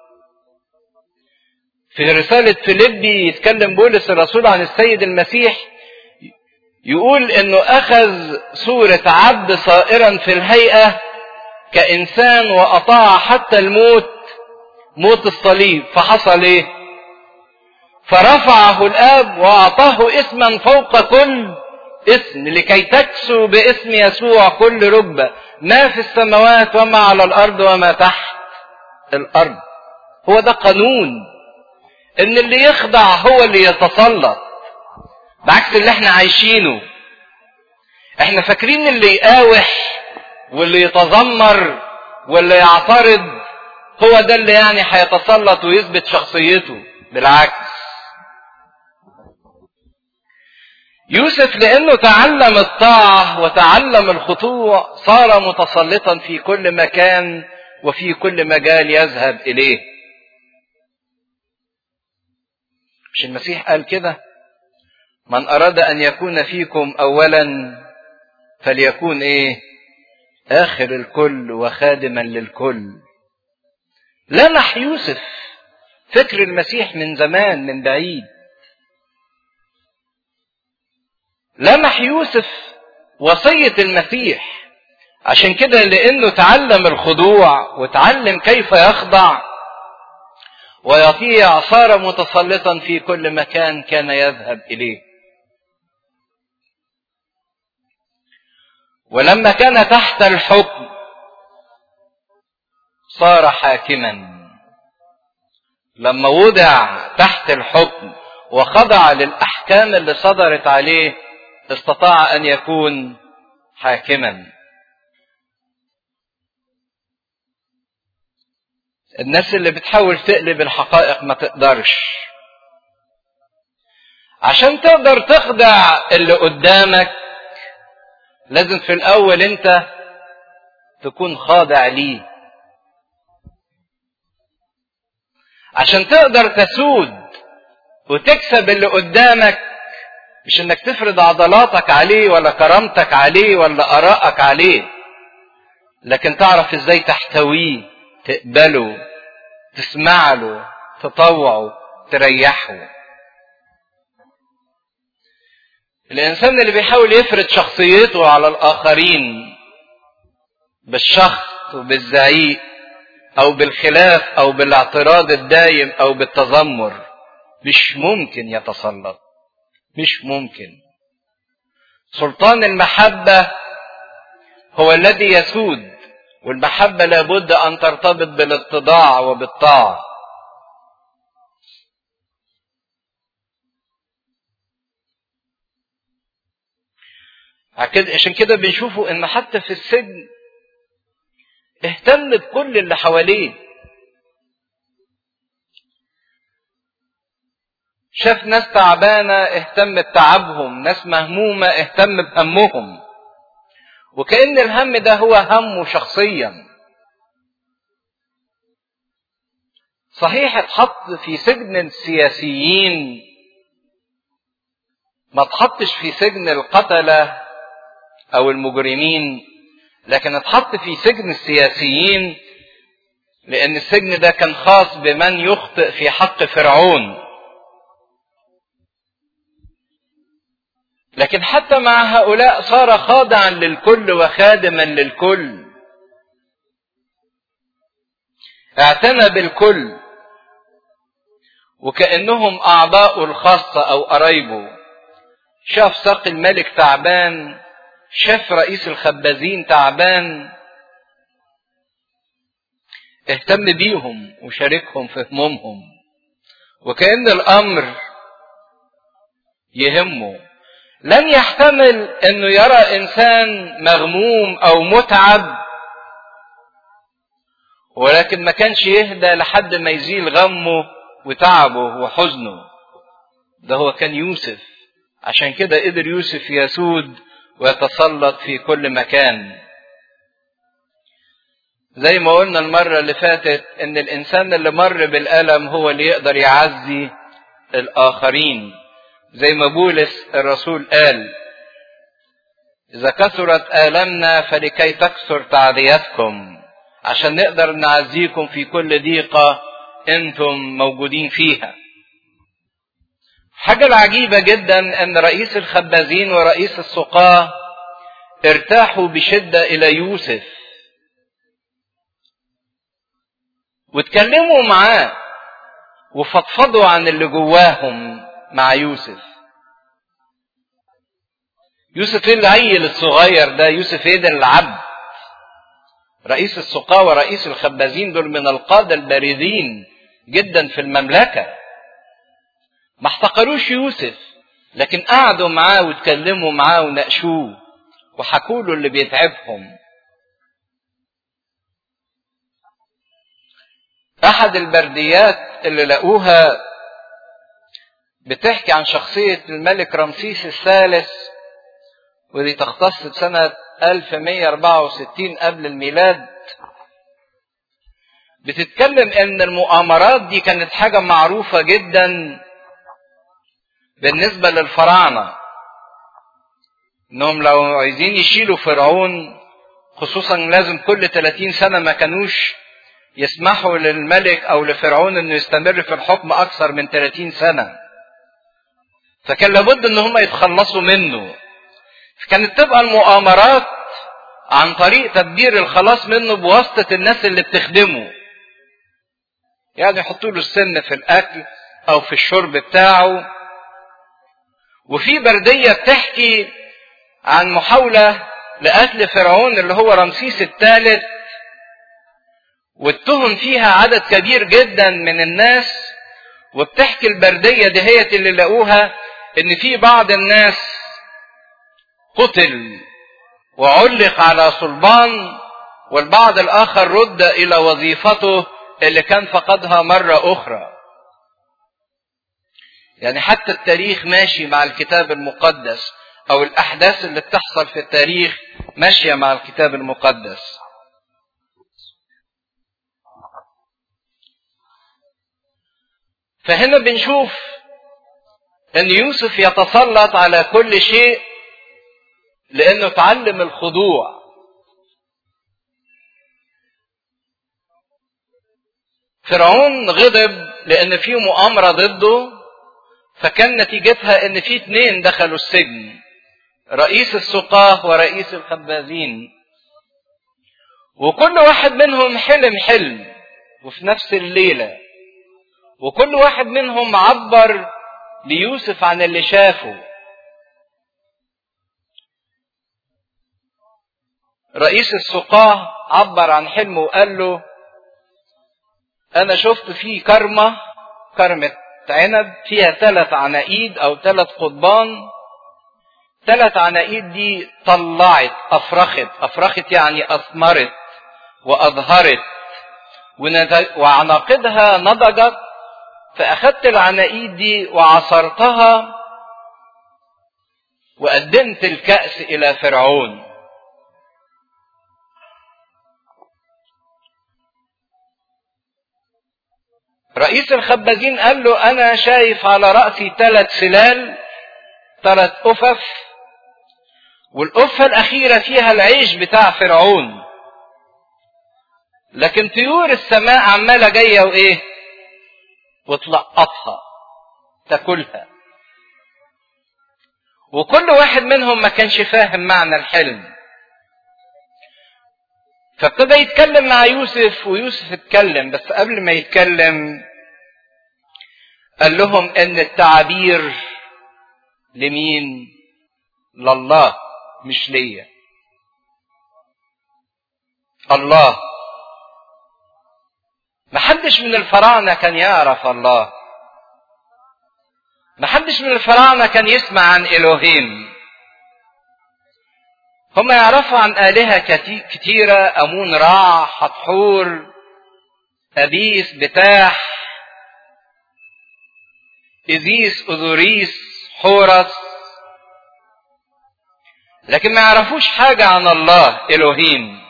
في رسالة فيليبي يتكلم بولس الرسول عن السيد المسيح، يقول انه اخذ صورة عبد صائرا في الهيئة كإنسان وأطاع حتى الموت، موت الصليب. فحصل ايه؟ فرفعه الآب وأعطاه اسما فوق كل اسم، لكي تكسو باسم يسوع كل ركبة، ما في السماوات وما على الأرض وما تحت الأرض. هو ده قانون، ان اللي يخضع هو اللي يتسلط، بعكس اللي احنا عايشينه. احنا فاكرين اللي يقاوح واللي يتذمر واللي يعترض هو ده اللي يعني هيتسلط ويثبت شخصيته. بالعكس، يوسف لانه تعلم الطاعة وتعلم الخضوع صار متسلطا في كل مكان وفي كل مجال يذهب اليه. مش المسيح قال كده؟ من اراد ان يكون فيكم اولا فليكون ايه؟ اخر الكل وخادما للكل. لمح يوسف فكر المسيح من زمان من بعيد. لمح يوسف وصية المسيح. عشان كده لانه تعلم الخضوع وتعلم كيف يخضع ويطيع صار متسلطا في كل مكان كان يذهب اليه. ولما كان تحت الحكم صار حاكما. لما وضع تحت الحكم وخضع للأحكام اللي صدرت عليه استطاع أن يكون حاكما. الناس اللي بتحاول تقلب الحقائق ما تقدرش. عشان تقدر تخدع اللي قدامك لازم في الأول أنت تكون خاضع ليه. عشان تقدر تسود وتكسب اللي قدامك مش انك تفرض عضلاتك عليه ولا كرامتك عليه ولا آرائك عليه، لكن تعرف ازاي تحتويه، تقبله، تسمع له، تطوعه، تريحه. الانسان اللي بيحاول يفرض شخصيته على الاخرين بالشخط وبالزعيق او بالخلاف او بالاعتراض الدايم او بالتذمر مش ممكن يتسلط، مش ممكن. سلطان المحبة هو الذي يسود، والمحبة لابد ان ترتبط بالاتضاع وبالطاعة. عشان كده بنشوفوا ان حتى في السجن اهتم بكل اللي حواليه. شاف ناس تعبانة اهتم بتعبهم، ناس مهمومة اهتم بهمهم، وكأن الهم ده هو همه شخصيا. صحيح اتحط في سجن السياسيين، ما اتحطش في سجن القتلة او المجرمين، لكن اتحط في سجن السياسيين لان السجن ده كان خاص بمن يخطئ في حق فرعون. لكن حتى مع هؤلاء صار خاضعا للكل وخادما للكل، اعتنى بالكل وكأنهم اعضاء الخاصة او قرايبه. شاف ساقي الملك تعبان، شاف رئيس الخبازين تعبان، اهتم بيهم وشاركهم في همومهم، وكأن الامر يهمه. لن يحتمل انه يرى انسان مغموم او متعب ولكن ما كانش يهدى لحد ما يزيل غمه وتعبه وحزنه. ده هو كان يوسف. عشان كده قدر يوسف يسود ويتسلط في كل مكان. زي ما قلنا المرة اللي فاتت ان الانسان اللي مر بالألم هو اللي يقدر يعزي الاخرين. زي ما بولس الرسول قال: إذا كثرت آلامنا فلكي تكثر تعزيتكم، عشان نقدر نعزيكم في كل ضيقة انتم موجودين فيها. حاجة العجيبة جدا ان رئيس الخبازين ورئيس السقاة ارتاحوا بشدة الى يوسف واتكلموا معاه وفضفضوا عن اللي جواهم مع يوسف. يوسف ايه العيل الصغير ده؟ يوسف ايه ده العبد؟ رئيس السقاة ورئيس الخبازين دول من القادة البارزين جدا في المملكة. ما احتقروش يوسف، لكن قعدوا معاه واتكلموا معاه وناقشوه وحكوا له اللي بيتعبهم. احد البرديات اللي لقوها بتحكي عن شخصية الملك رمسيس الثالث، ودي تختص بسنة ألف ومئة وأربعة وستين قبل الميلاد. بتتكلم ان المؤامرات دي كانت حاجة معروفة جدا بالنسبة للفراعنة، انهم لو عايزين يشيلوا فرعون خصوصا لازم كل ثلاثين سنة ما كانوش يسمحوا للملك او لفرعون انه يستمر في الحكم اكثر من ثلاثين سنة، فكان لابد ان هم يتخلصوا منه. كانت تبقى المؤامرات عن طريق تدبير الخلاص منه بواسطة الناس اللي بتخدمه، يعني يحطوا له السن في الاكل او في الشرب بتاعه. وفي بردية بتحكي عن محاولة لقتل فرعون اللي هو رمسيس الثالث، واتهم فيها عدد كبير جدا من الناس وبتحكي البردية دهيت اللي لقوها ان في بعض الناس قتل وعلق على صلبان، والبعض الاخر رد الى وظيفته اللي كان فقدها مرة اخرى. يعني حتى التاريخ ماشي مع الكتاب المقدس، او الاحداث اللي بتحصل في التاريخ ماشية مع الكتاب المقدس. فهنا بنشوف ان يوسف يتسلط على كل شيء لانه تعلم الخضوع. فرعون غضب لان في مؤامرة ضده، فكان نتيجتها ان في اتنين دخلوا السجن، رئيس السقاه ورئيس الخبازين، وكل واحد منهم حلم حلم وفي نفس الليلة، وكل واحد منهم عبر ليوسف عن اللي شافه. رئيس السقاه عبر عن حلمه وقال له انا شفت فيه كرمة كرمة عنب فيها ثلاث عناقيد او ثلاث قضبان. ثلاث عناقيد دي طلعت افرخت، افرخت يعني اثمرت واظهرت، وعناقدها نضجت. فاخدت العناقيد دي وعصرتها وقدمت الكأس الى فرعون. رئيس الخبازين قال له انا شايف على رأسي ثلاث سلال، ثلاث أفف، والأفة الأخيرة فيها العيش بتاع فرعون، لكن طيور السماء عمالة جاية وإيه وتلقطها تاكلها. وكل واحد منهم ما كانش فاهم معنى الحلم، فابتدى يتكلم مع يوسف، ويوسف اتكلم. بس قبل ما يتكلم قال لهم ان التعابير لمين؟ لله مش ليا. الله. محدش من الفراعنة كان يعرف الله، محدش من الفراعنة كان يسمع عن إلهين. هم يعرفوا عن آلهة كتيرة، أمون رع، حتحور، أبيس، بتاح، إذيس، أذوريس، حورس، لكن ما يعرفوش حاجة عن الله إلهين.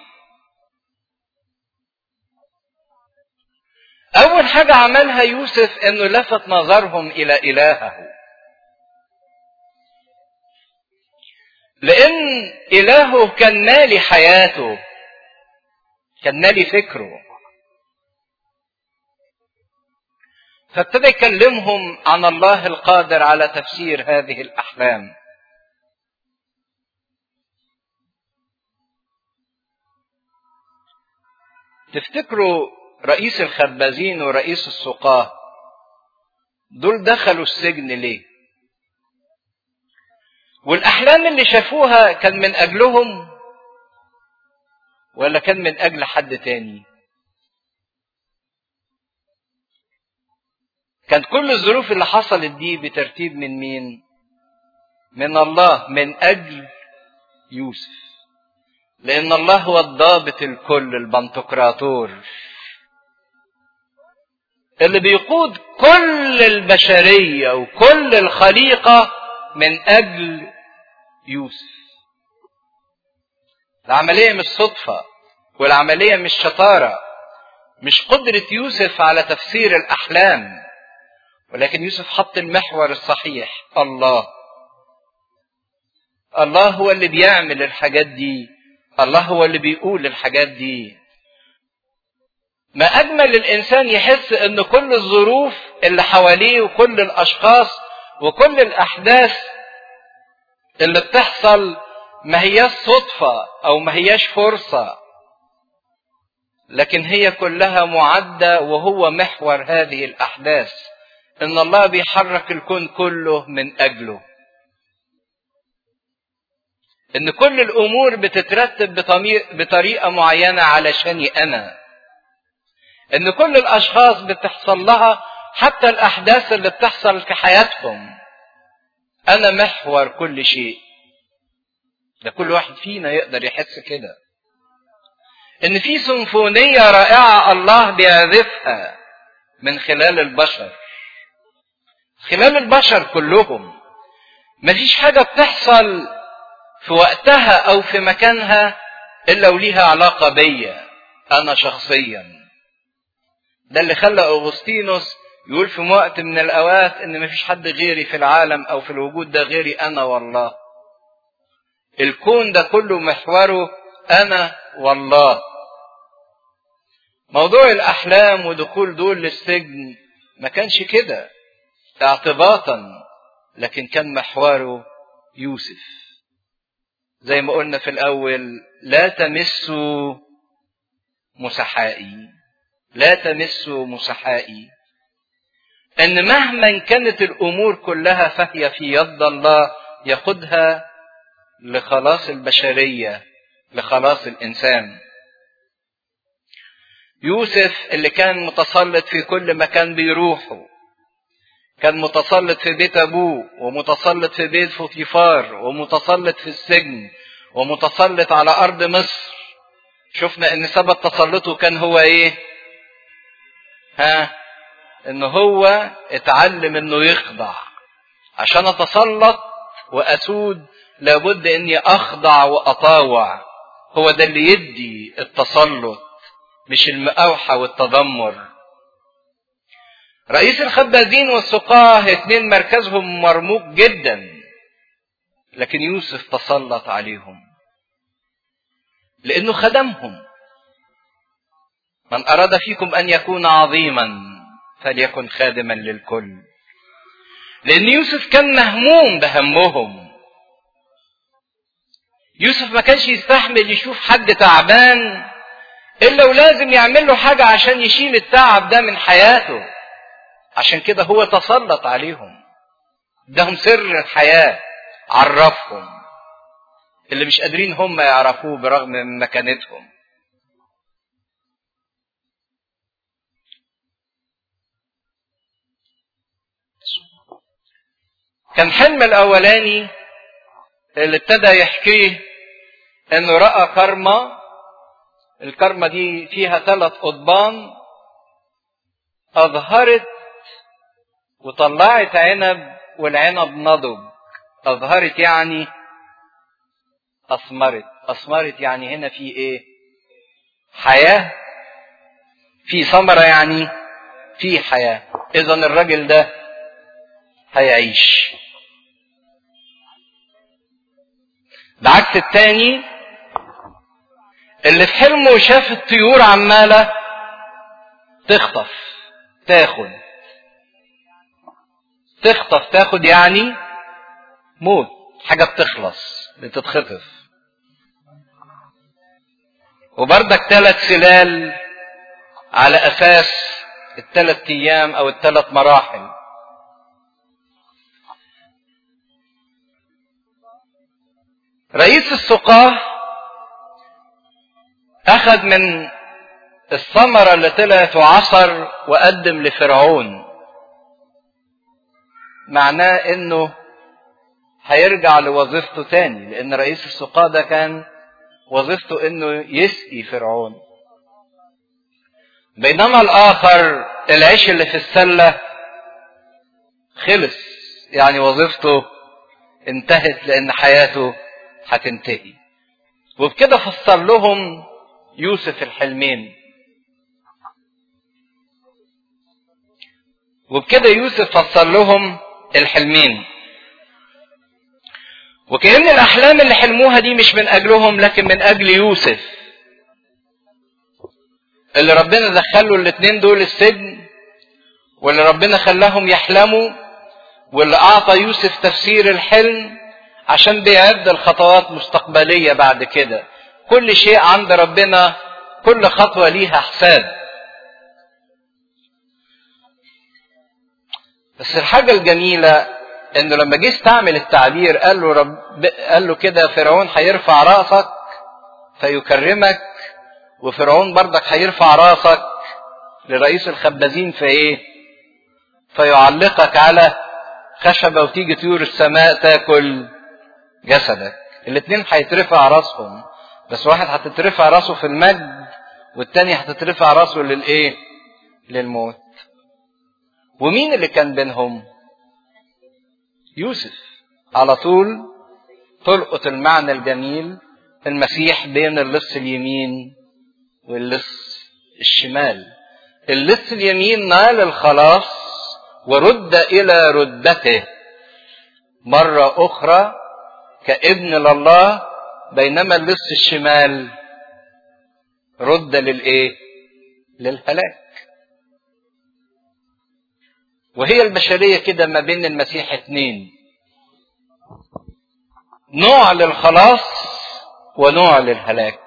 أول حاجة عملها يوسف إنه لفت نظرهم إلى إلهه، لأن إلهه كان مالي حياته، كان مالي فكره. فابتدى يكلمهم عن الله القادر على تفسير هذه الأحلام. تفتكروا رئيس الخبازين ورئيس السقاه دول دخلوا السجن ليه؟ والأحلام اللي شافوها كان من أجلهم ولا كان من أجل حد تاني؟ كانت كل الظروف اللي حصلت دي بترتيب من مين؟ من الله، من أجل يوسف، لأن الله هو الضابط الكل، البنتقراطور اللي بيقود كل البشرية وكل الخليقة من أجل يوسف. العملية مش صدفة، والعملية مش شطارة، مش قدرة يوسف على تفسير الأحلام، ولكن يوسف حط المحور الصحيح، الله. الله هو اللي بيعمل الحاجات دي، الله هو اللي بيقول الحاجات دي. ما أجمل الإنسان يحس إن كل الظروف اللي حواليه وكل الأشخاص وكل الأحداث اللي بتحصل ما هياش صدفة أو ما هياش فرصة، لكن هي كلها معدة، وهو محور هذه الأحداث إن الله بيحرك الكون كله من أجله، إن كل الأمور بتترتب بطريقة معينة علشاني أنا، إن كل الأشخاص بتحصل لها حتى الأحداث اللي بتحصل في حياتهم أنا محور كل شيء. ده كل واحد فينا يقدر يحس كده، إن في سيمفونية رائعة الله بيعزفها من خلال البشر، خلال البشر كلهم. مفيش حاجة بتحصل في وقتها أو في مكانها إلا وليها علاقة بيا أنا شخصيا. ده اللي خلى أغسطينوس يقول في وقت من الأوقات إن مفيش حد غيري في العالم أو في الوجود ده غيري أنا والله. الكون ده كله محوره أنا والله. موضوع الأحلام ودخول دول للسجن ما كانش كده اعتباطا، لكن كان محوره يوسف. زي ما قلنا في الأول، لا تمسوا مسحائي، لا تمسوا مسحائي. ان مهما كانت الامور كلها فهي في يد الله يقودها لخلاص البشرية، لخلاص الانسان. يوسف اللي كان متسلط في كل مكان بيروحه، كان متسلط في بيت ابوه، ومتسلط في بيت فوطيفار، ومتسلط في السجن، ومتسلط على ارض مصر. شفنا ان سبب تسلطه كان هو ايه؟ ها؟ ان هو اتعلم انه يخضع. عشان اتسلط واسود لابد اني اخضع واطاوع. هو ده اللي يدي التسلط، مش المقاوحة والتذمر. رئيس الخبازين والسقاه اتنين مركزهم مرموق جدا، لكن يوسف تسلط عليهم لانه خدمهم. من اراد فيكم ان يكون عظيما فليكن خادما للكل. لان يوسف كان مهموم بهمهم. يوسف ما كانش يستحمل يشوف حد تعبان الا ولازم يعمل له حاجة عشان يشيل التعب ده من حياته. عشان كده هو تسلط عليهم، اداهم سر الحياة، عرفهم اللي مش قادرين هم يعرفوه برغم من مكانتهم. كان حلم الاولاني اللي ابتدى يحكيه انه رأى كرمة. الكرمة دي فيها ثلاث قضبان، اظهرت وطلعت عنب والعنب نضج. اظهرت يعني اثمرت، اثمرت يعني هنا في ايه؟ حياة. في ثمرة يعني في حياة. اذا الراجل ده هيعيش. بعكس التاني اللي في حلمه شاف الطيور عمالة تخطف تاخد. تخطف تاخد يعني موت، حاجة بتخلص بتتخطف. وبردك ثلاث سلال على اساس الثلاث ايام او الثلاث مراحل. رئيس السقاه اخذ من الثمرة اللي طلعت وعصر وقدم لفرعون. معناه انه هيرجع لوظيفته تاني، لان رئيس السقاه ده كان وظيفته انه يسقي فرعون. بينما الاخر العيش اللي في السلة خلص، يعني وظيفته انتهت لان حياته هتنتهي. وبكده فسر لهم يوسف الحلمين. وبكده يوسف فسر لهم الحلمين. وكأن الأحلام اللي حلموها دي مش من أجلهم لكن من أجل يوسف، اللي ربنا دخلوا الاتنين دول السجن، واللي ربنا خلاهم يحلموا، واللي أعطى يوسف تفسير الحلم عشان بيعد الخطوات مستقبلية بعد كده. كل شيء عند ربنا كل خطوة ليها حساب. بس الحاجة الجميلة انه لما جه استعمل التعبير قال له رب قال له كده فرعون هيرفع راسك فيكرمك، وفرعون برضك هيرفع راسك لرئيس الخبازين في ايه؟ فيعلقك على خشبة وتيجي طيور السماء تاكل جسدك. الاتنين هيترفع راسهم، بس واحد هتترفع راسه في المجد والتاني هتترفع راسه للايه؟ للموت. ومين اللي كان بينهم؟ يوسف. على طول تلقط المعنى الجميل، المسيح بين اللص اليمين واللص الشمال. اللص اليمين نال الخلاص ورد الى ردته مرة اخرى كابن لله، بينما اللص الشمال رد للايه؟ للهلاك. وهي البشرية كده ما بين المسيح اتنين، نوع للخلاص ونوع للهلاك.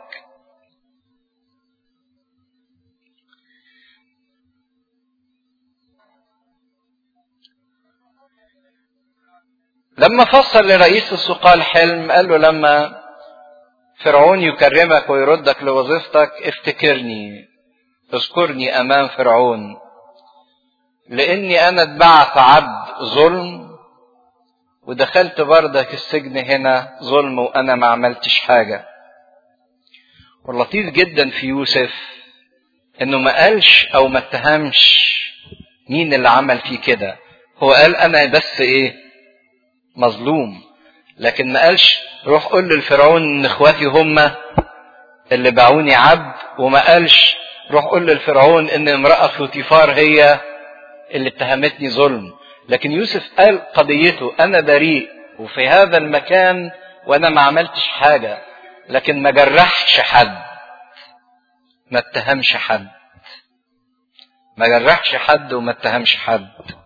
لما فصل لرئيس السقاة الحلم قال له لما فرعون يكرمك ويردك لوظيفتك افتكرني، اذكرني امام فرعون، لاني انا اتبعت عبد ظلم ودخلت بردك السجن هنا ظلم وانا ما عملتش حاجة. واللطيف جدا في يوسف انه ما قالش او ما اتهمش مين اللي عمل فيه كده، هو قال انا بس ايه؟ مظلوم. لكن ما قالش روح قول للفرعون ان اخواتي هم اللي باعوني عبد، وما قالش روح قول للفرعون ان امرأة فوتيفار هي اللي اتهمتني ظلم. لكن يوسف قال قضيته، انا بريء وفي هذا المكان وانا ما عملتش حاجة، لكن ما جرحش حد، ما اتهمش حد، ما جرحش حد وما اتهمش حد.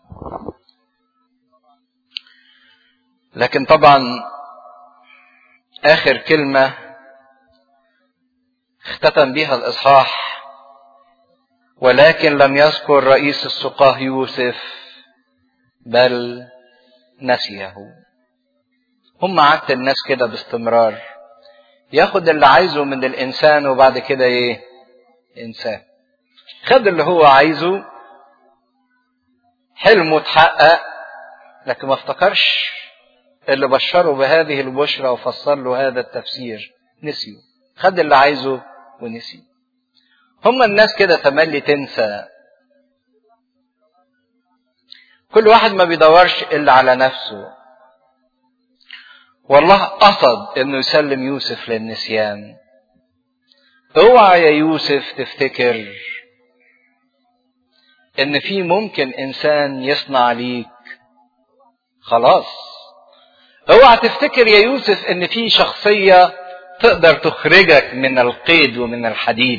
لكن طبعا اخر كلمة اختتم بها الاصحاح، ولكن لم يذكر رئيس السقاه يوسف بل نسيه. هم عادة الناس كده باستمرار، ياخد اللي عايزه من الانسان وبعد كده ايه؟ انسان. خد اللي هو عايزه، حلمه اتحقق، لكن ما افتكرش اللي بشره بهذه البشرى وفسر له هذا التفسير، نسيه. خد اللي عايزه ونسي. هم الناس كده تملي تنسى، كل واحد ما بيدورش الا على نفسه. والله قصد انه يسلم يوسف للنسيان. اوعى يا يوسف تفتكر ان في ممكن انسان يصنع ليك خلاص. اوعى تفتكر يا يوسف ان في شخصية تقدر تخرجك من القيد ومن الحديد.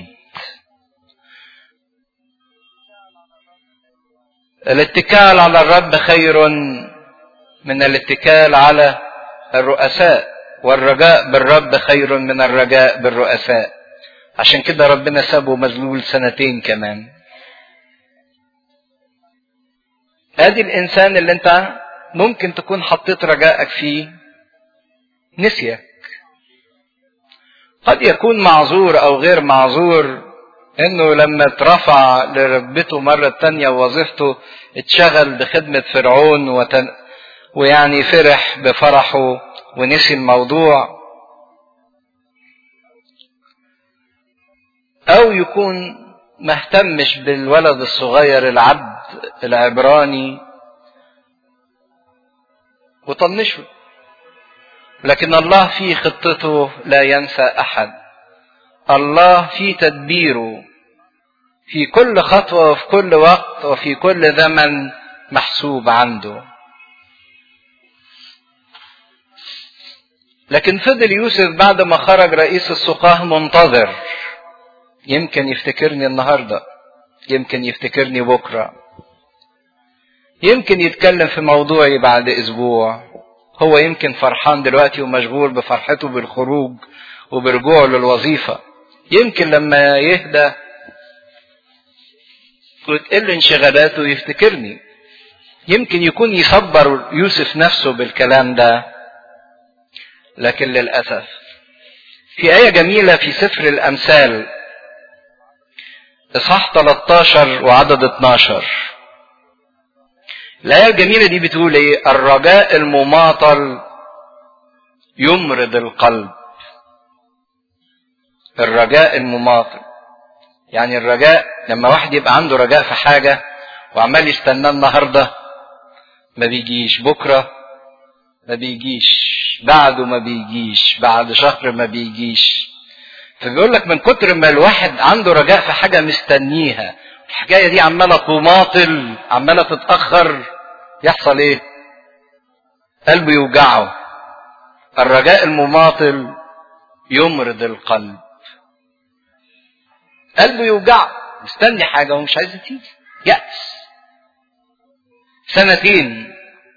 الاتكال على الرب خير من الاتكال على الرؤساء، والرجاء بالرب خير من الرجاء بالرؤساء. عشان كده ربنا سابه مذلول سنتين كمان. ادي الانسان اللي انت ممكن تكون حطيت رجائك فيه نسيك. قد يكون معذور او غير معذور، انه لما اترفع لربته مرة تانية ووظيفته اتشغل بخدمة فرعون وتن... ويعني فرح بفرحه ونسي الموضوع. او يكون مهتمش بالولد الصغير العبد العبراني وطنشه. لكن الله في خطته لا ينسى احد. الله في تدبيره في كل خطوة وفي كل وقت وفي كل زمن محسوب عنده. لكن فضل يوسف بعد ما خرج رئيس السقاه منتظر، يمكن يفتكرني النهاردة، يمكن يفتكرني بكرة، يمكن يتكلم في موضوعي بعد اسبوع. هو يمكن فرحان دلوقتي ومشغول بفرحته بالخروج وبرجوعه للوظيفة. يمكن لما يهدى وتقل انشغالاته يفتكرني. يمكن يكون يصبر يوسف نفسه بالكلام ده. لكن للأسف في آية جميلة في سفر الأمثال إصحاح ثلاثة عشر وعدد اثناشر، الآية الجميلة دي بتقول ايه؟ الرجاء المماطل يمرض القلب. الرجاء المماطل يعني الرجاء لما واحد يبقى عنده رجاء في حاجة وعمال يستناه النهاردة ما بيجيش، بكرة ما بيجيش، بعده ما بيجيش، بعد شهر ما بيجيش. فبيقول لك من كتر ما الواحد عنده رجاء في حاجة مستنيها، الحكاية دي عمالة تماطل، عمالة تتأخر، يحصل ايه؟ قلبه يوجعه. الرجاء المماطل يمرض القلب. قلبه يوجعه، مستني حاجة ومش عايزة تيجي، يأس. سنتين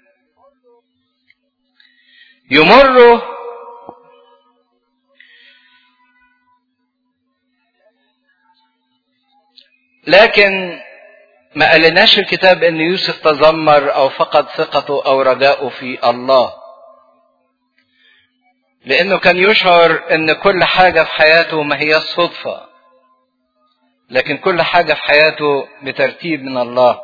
يمروا لكن ما قالناش الكتاب ان يوسف تذمر او فقد ثقته او رجاءه في الله، لانه كان يشعر ان كل حاجة في حياته ما هي الصدفة، لكن كل حاجة في حياته بترتيب من الله.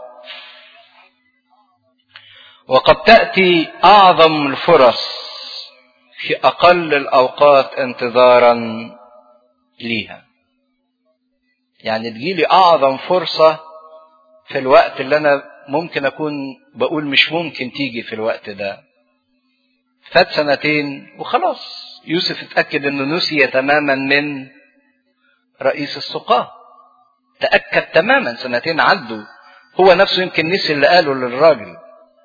وقد تأتي اعظم الفرص في اقل الاوقات انتظارا ليها. يعني تجيلي اعظم فرصة في الوقت اللي انا ممكن اكون بقول مش ممكن تيجي في الوقت ده. فات سنتين وخلاص يوسف اتأكد انه نسي تماما من رئيس السقاة، تأكد تماما، سنتين عدوا، هو نفسه يمكن نسي اللي قاله للراجل.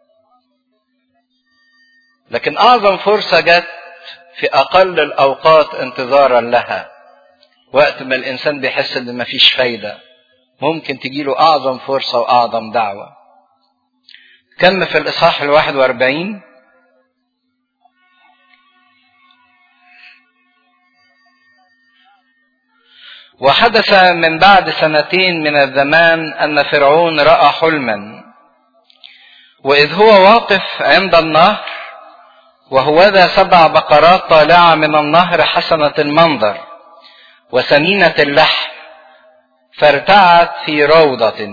لكن اعظم فرصة جت في اقل الاوقات انتظارا لها، وقت ما الانسان بيحس ان مفيش فايدة ممكن تجيله اعظم فرصة واعظم دعوة. كان في الاصحاح الواحد واربعين وحدث من بعد سنتين من الزمان ان فرعون رأى حلما، واذ هو واقف عند النهر وهوذا سبع بقرات طالعة من النهر حسنة المنظر وسمينة اللحم، فارتعت في روضة.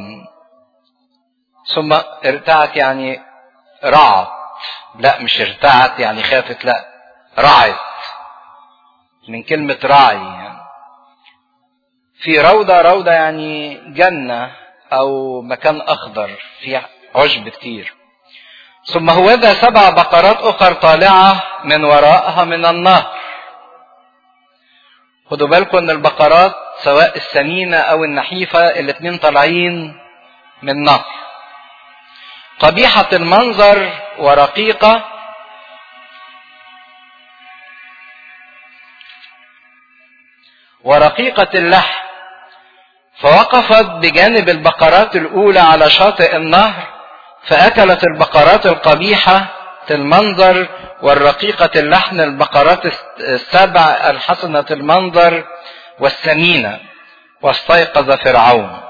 ثم ارتعت يعني رعت، لا مش ارتعت يعني خافت، لا رعت من كلمة راعي. يعني في روضة، روضة يعني جنة او مكان اخضر فيه عشب كتير. ثم هوذا سبع بقرات اخر طالعة من وراءها من النهر. خدوا بالكم ان البقرات سواء السمينة او النحيفة الاتنين طالعين من نهر، قبيحة المنظر ورقيقة ورقيقة اللحم. فوقفت بجانب البقرات الاولى على شاطئ النهر، فاكلت البقرات القبيحة المنظر والرقيقة اللحم البقرات السبع الحسنة المنظر والسمينة، واستيقظ فرعون.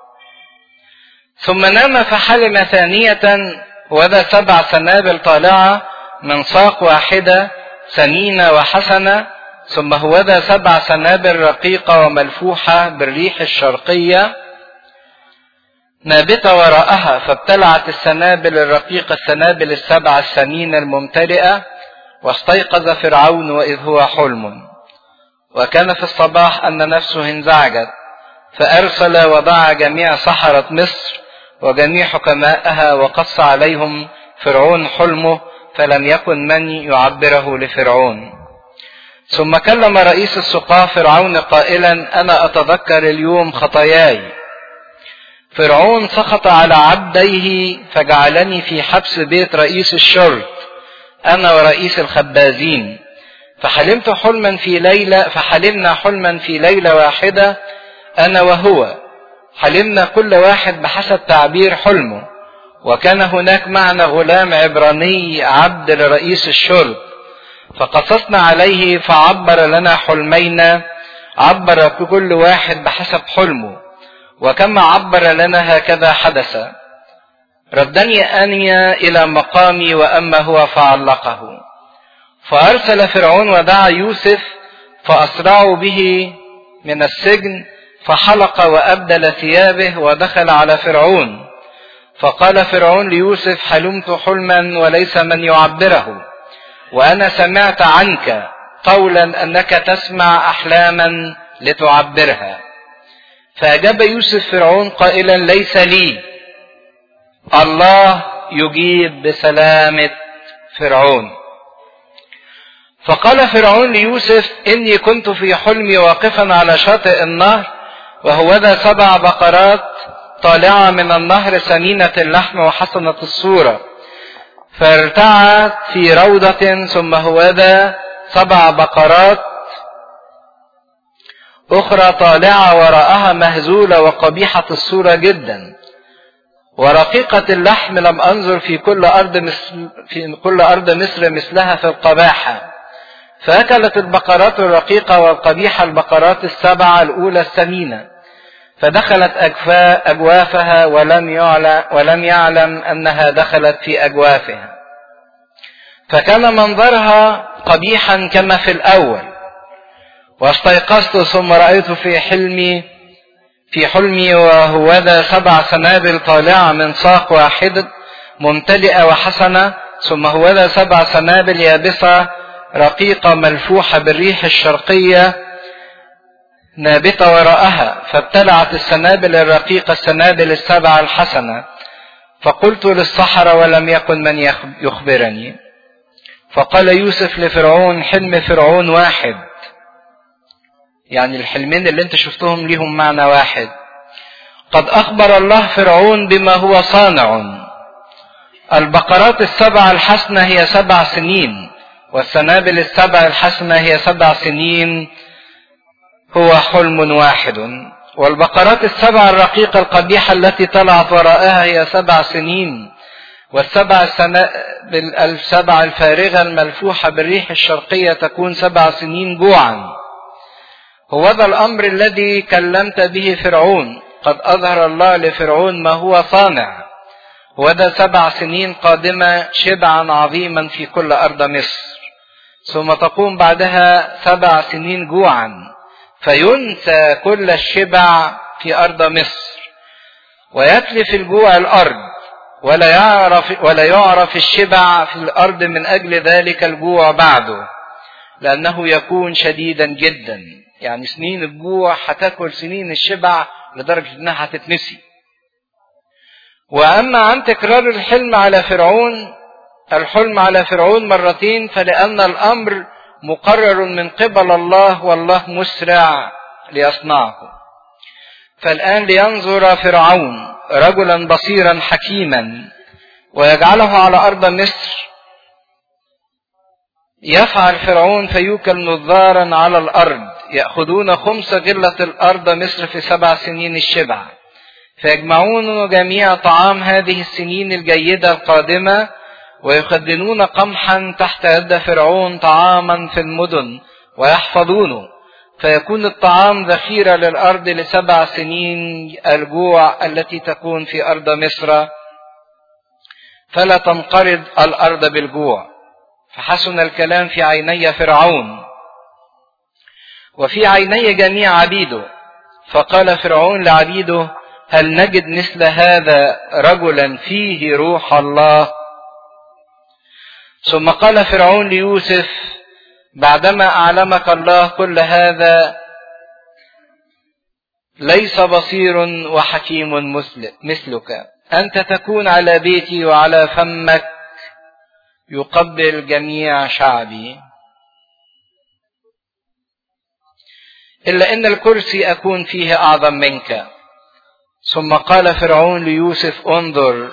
ثم نام فحلم ثانية، وذا سبع سنابل طالعة من ساق واحدة سمينة وحسنة، ثم هوذا سبع سنابل رقيقة وملفوحة بالريح الشرقية نابتة وراءها، فابتلعت السنابل الرقيقة السنابل السبع السمينة الممتلئة، واستيقظ فرعون وإذ هو حلم. وكان في الصباح أن نفسه انزعجت، فأرسل ودعا جميع سحرة مصر وجميع حكمائها، وقص عليهم فرعون حلمه، فلم يكن من يعبره لفرعون. ثم كلم رئيس السقاة فرعون قائلا: أنا أتذكر اليوم خطاياي. فرعون سخط على عبديه فجعلني في حبس بيت رئيس الشرط أنا ورئيس الخبازين، فحلمت حلما في ليلة فحلمنا حلما في ليلة واحدة أنا وهو، حلمنا كل واحد بحسب تعبير حلمه. وكان هناك معنا غلام عبراني عبد لرئيس الشرط، فقصصنا عليه فعبر لنا حلمينا، عبر كل واحد بحسب حلمه، وكما عبر لنا هكذا حدث. ردني أنيا إلى مقامي، وأما هو فعلقه. فأرسل فرعون ودعا يوسف فأسرعوا به من السجن، فحلق وأبدل ثيابه ودخل على فرعون. فقال فرعون ليوسف: حلمت حلما وليس من يعبره، وأنا سمعت عنك قولا أنك تسمع أحلاما لتعبرها. فأجاب يوسف فرعون قائلا: ليس لي، الله يجيب بسلامة فرعون. فقال فرعون ليوسف: إني كنت في حلمي واقفا على شاطئ النهر، وهوذا سبع بقرات طالعة من النهر سمينة اللحم وحسنة الصورة، فارتعت في روضة، ثم هوذا سبع بقرات أخرى طالعة وراءها مهزولة وقبيحة الصورة جدا، ورقيقة اللحم لم أنظر في كل أرض مصر في كل أرض مصر مثلها في القباحة. فأكلت البقرات الرقيقة والقبيحة البقرات السبعة الأولى السمينة، فدخلت أجوافها ولم يعلم, ولم يعلم أنها دخلت في أجوافها، فكان منظرها قبيحا كما في الأول. واستيقظت ثم رأيت في حلمي في حلمي وهوذا سبع سنابل طالعة من ساق واحد ممتلئة وحسنة، ثم هوذا سبع سنابل يابسة رقيقة ملفوحة بالريح الشرقية نابتة وراءها، فابتلعت السنابل الرقيقة السنابل السبع الحسنة. فقلت للسحرة ولم يكن من يخبرني. فقال يوسف لفرعون: حلم فرعون واحد، يعني الحلمين اللي انت شفتهم ليهم معنى واحد. قد أخبر الله فرعون بما هو صانع. البقرات السبع الحسنة هي سبع سنين، والسنابل السبع الحسنة هي سبع سنين، هو حلم واحد. والبقرات السبع الرقيقة القبيحة التي طلعت وراءها هي سبع سنين، والسبع السنابل السبع الفارغة الملفوحة بالريح الشرقية تكون سبع سنين جوعا. هوذا الأمر الذي كلمت به فرعون، قد أظهر الله لفرعون ما هو صانع. وهذا سبع سنين قادمة شبعا عظيما في كل أرض مصر، ثم تقوم بعدها سبع سنين جوعا، فينسى كل الشبع في أرض مصر، ويتلف الجوع الأرض، ولا يعرف, ولا يعرف الشبع في الأرض من أجل ذلك الجوع بعده، لأنه يكون شديدا جدا. يعني سنين الجوع هتاكل سنين الشبع لدرجة أنها هتتنسي. وأما عن تكرار الحلم على فرعون الحلم على فرعون مرتين، فلأن الأمر مقرر من قبل الله، والله مسرع ليصنعه. فالآن لينظر فرعون رجلا بصيرا حكيما ويجعله على أرض مصر. يفعل فرعون فيوكل نظارا على الأرض، يأخذون خمس غلة الأرض مصر في سبع سنين الشبع، فيجمعون جميع طعام هذه السنين الجيدة القادمة، ويخزنون قمحا تحت يد فرعون طعاما في المدن ويحفظونه، فيكون الطعام ذخيرة للأرض لسبع سنين الجوع التي تكون في أرض مصر، فلا تنقرض الأرض بالجوع. فحسن الكلام في عيني فرعون وفي عيني جميع عبيده. فقال فرعون لعبيده: هل نجد مثل هذا رجلا فيه روح الله؟ ثم قال فرعون ليوسف: بعدما أعلمك الله كل هذا، ليس بصير وحكيم مثلك، أنت تكون على بيتي وعلى فمك يقبل جميع شعبي، إلا إن الكرسي أكون فيه أعظم منك. ثم قال فرعون ليوسف: انظر،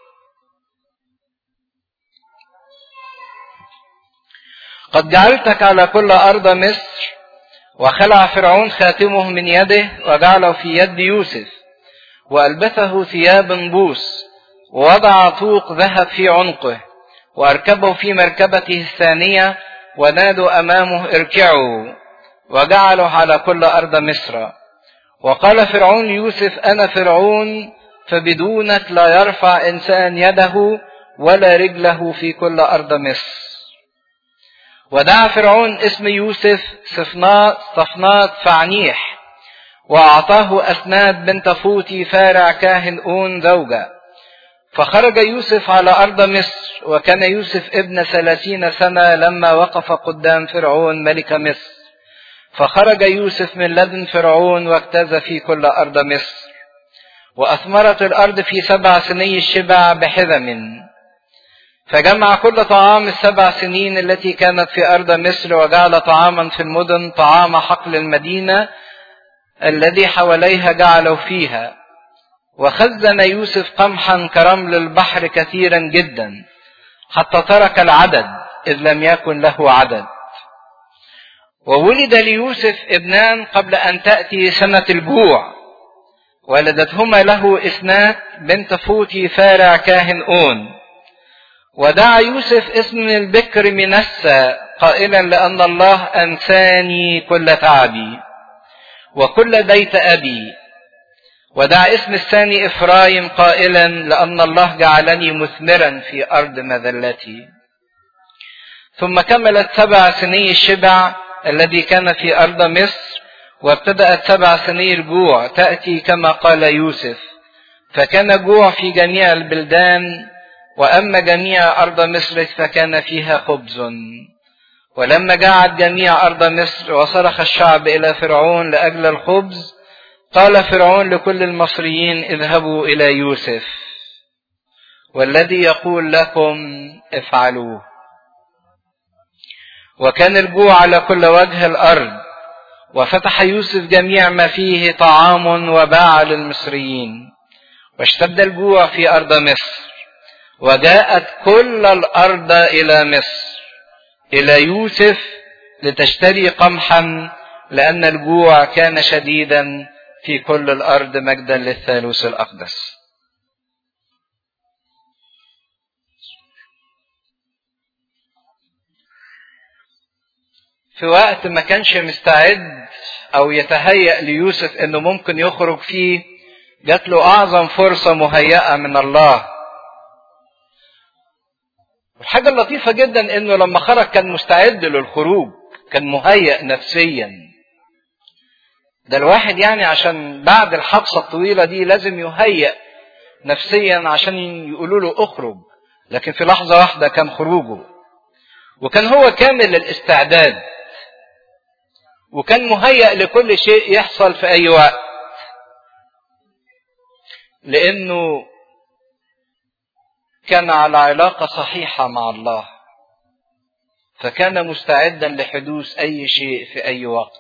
قد جعلتك على كل أرض مصر. وخلع فرعون خاتمه من يده وجعله في يد يوسف، وألبسه ثياب بوس، ووضع طوق ذهب في عنقه، وأركبه في مركبته الثانية، ونادوا أمامه: اركعوا، وجعله على كل أرض مصر. وقال فرعون ليوسف: أنا فرعون، فبدونك لا يرفع إنسان يده ولا رجله في كل أرض مصر. ودعا فرعون اسم يوسف صفنات فعنيح، وأعطاه أسناد بنت فوتي فارع كاهن أون زوجة. فخرج يوسف على أرض مصر، وكان يوسف ابن ثلاثين سنة لما وقف قدام فرعون ملك مصر. فخرج يوسف من لدن فرعون واجتاز في كل أرض مصر، وأثمرت الأرض في سبع سنين الشبع بحذم. فجمع كل طعام السبع سنين التي كانت في أرض مصر، وجعل طعاما في المدن طعام حقل المدينة الذي حواليها جعلوا فيها. وخزن يوسف قمحا كرمل البحر كثيرا جدا، حتى ترك العدد إذ لم يكن له عدد. وولد ليوسف ابنان قبل أن تأتي سنة الجوع، ولدتهما له إسنات بنت فوتي فارع كاهن أون. ودعا يوسف اسم البكر منسى قائلا لأن الله أنساني كل تعبي وكل بيت أبي. ودعا اسم الثاني إفرايم قائلا لأن الله جعلني مثمرا في أرض مذلتي. ثم كملت سبع سنين الشبع الذي كان في أرض مصر، وابتدأت سبع سنين الجوع تأتي كما قال يوسف. فكان جوع في جميع البلدان، وأما جميع أرض مصر فكان فيها خبز. ولما جاعت جميع أرض مصر وصرخ الشعب إلى فرعون لأجل الخبز، قال فرعون لكل المصريين اذهبوا إلى يوسف، والذي يقول لكم افعلوه. وكان الجوع على كل وجه الأرض، وفتح يوسف جميع ما فيه طعام وباع للمصريين. واشتد الجوع في أرض مصر، وجاءت كل الأرض إلى مصر إلى يوسف لتشتري قمحا، لأن الجوع كان شديدا في كل الأرض. مجدا للثالوث الأقدس. في وقت ما كانش مستعد أو يتهيأ ليوسف أنه ممكن يخرج فيه، جات له أعظم فرصة مهيئة من الله. والحاجة اللطيفة جدا أنه لما خرج كان مستعد للخروج، كان مهيأ نفسيا. ده الواحد يعني عشان بعد الحبسة الطويلة دي لازم يهيأ نفسيا عشان يقولوا له اخرج، لكن في لحظة واحدة كان خروجه، وكان هو كامل الاستعداد، وكان مهيأ لكل شيء يحصل في أي وقت، لأنه كان على علاقة صحيحة مع الله، فكان مستعدا لحدوث أي شيء في أي وقت.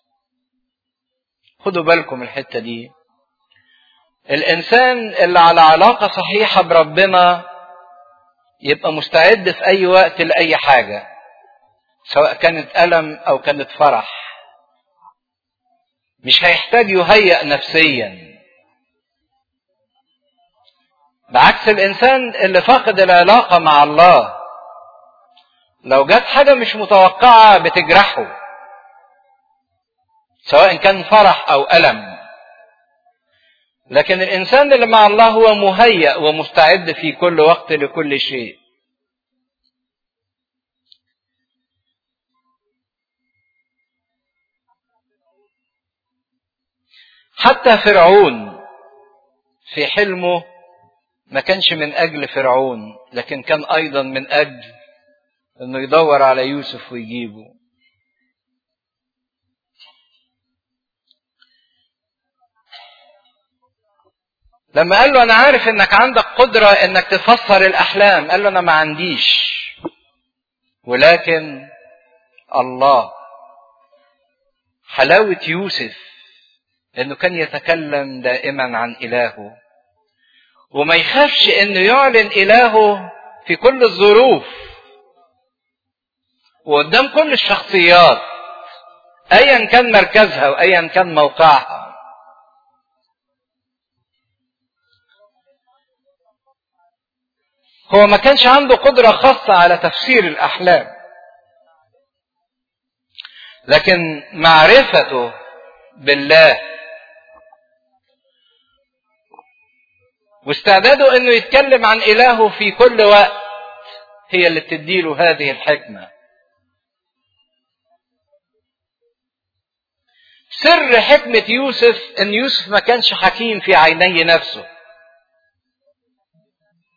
خدوا بالكم الحتة دي، الإنسان اللي على علاقة صحيحة بربنا يبقى مستعد في أي وقت لأي حاجة، سواء كانت ألم أو كانت فرح، مش هيحتاج يهيأ نفسيا. بعكس الإنسان اللي فاقد العلاقة مع الله، لو جت حاجة مش متوقعة بتجرحه، سواء كان فرح أو ألم. لكن الإنسان اللي مع الله هو مهيأ ومستعد في كل وقت لكل شيء. حتى فرعون في حلمه ما كانش من أجل فرعون، لكن كان أيضا من أجل أنه يدور على يوسف ويجيبه. لما قال له أنا عارف أنك عندك قدرة أنك تفسر الأحلام، قال له أنا ما عنديش، ولكن الله. حلاوة يوسف أنه كان يتكلم دائما عن إلهه، وما يخافش أنه يعلن إلهه في كل الظروف وقدام كل الشخصيات، أيا كان مركزها وأيا كان موقعها. هو ما كانش عنده قدرة خاصة على تفسير الأحلام، لكن معرفته بالله واستعداده انه يتكلم عن إلهه في كل وقت هي اللي بتديله هذه الحكمة. سر حكمة يوسف ان يوسف ما كانش حكيم في عيني نفسه،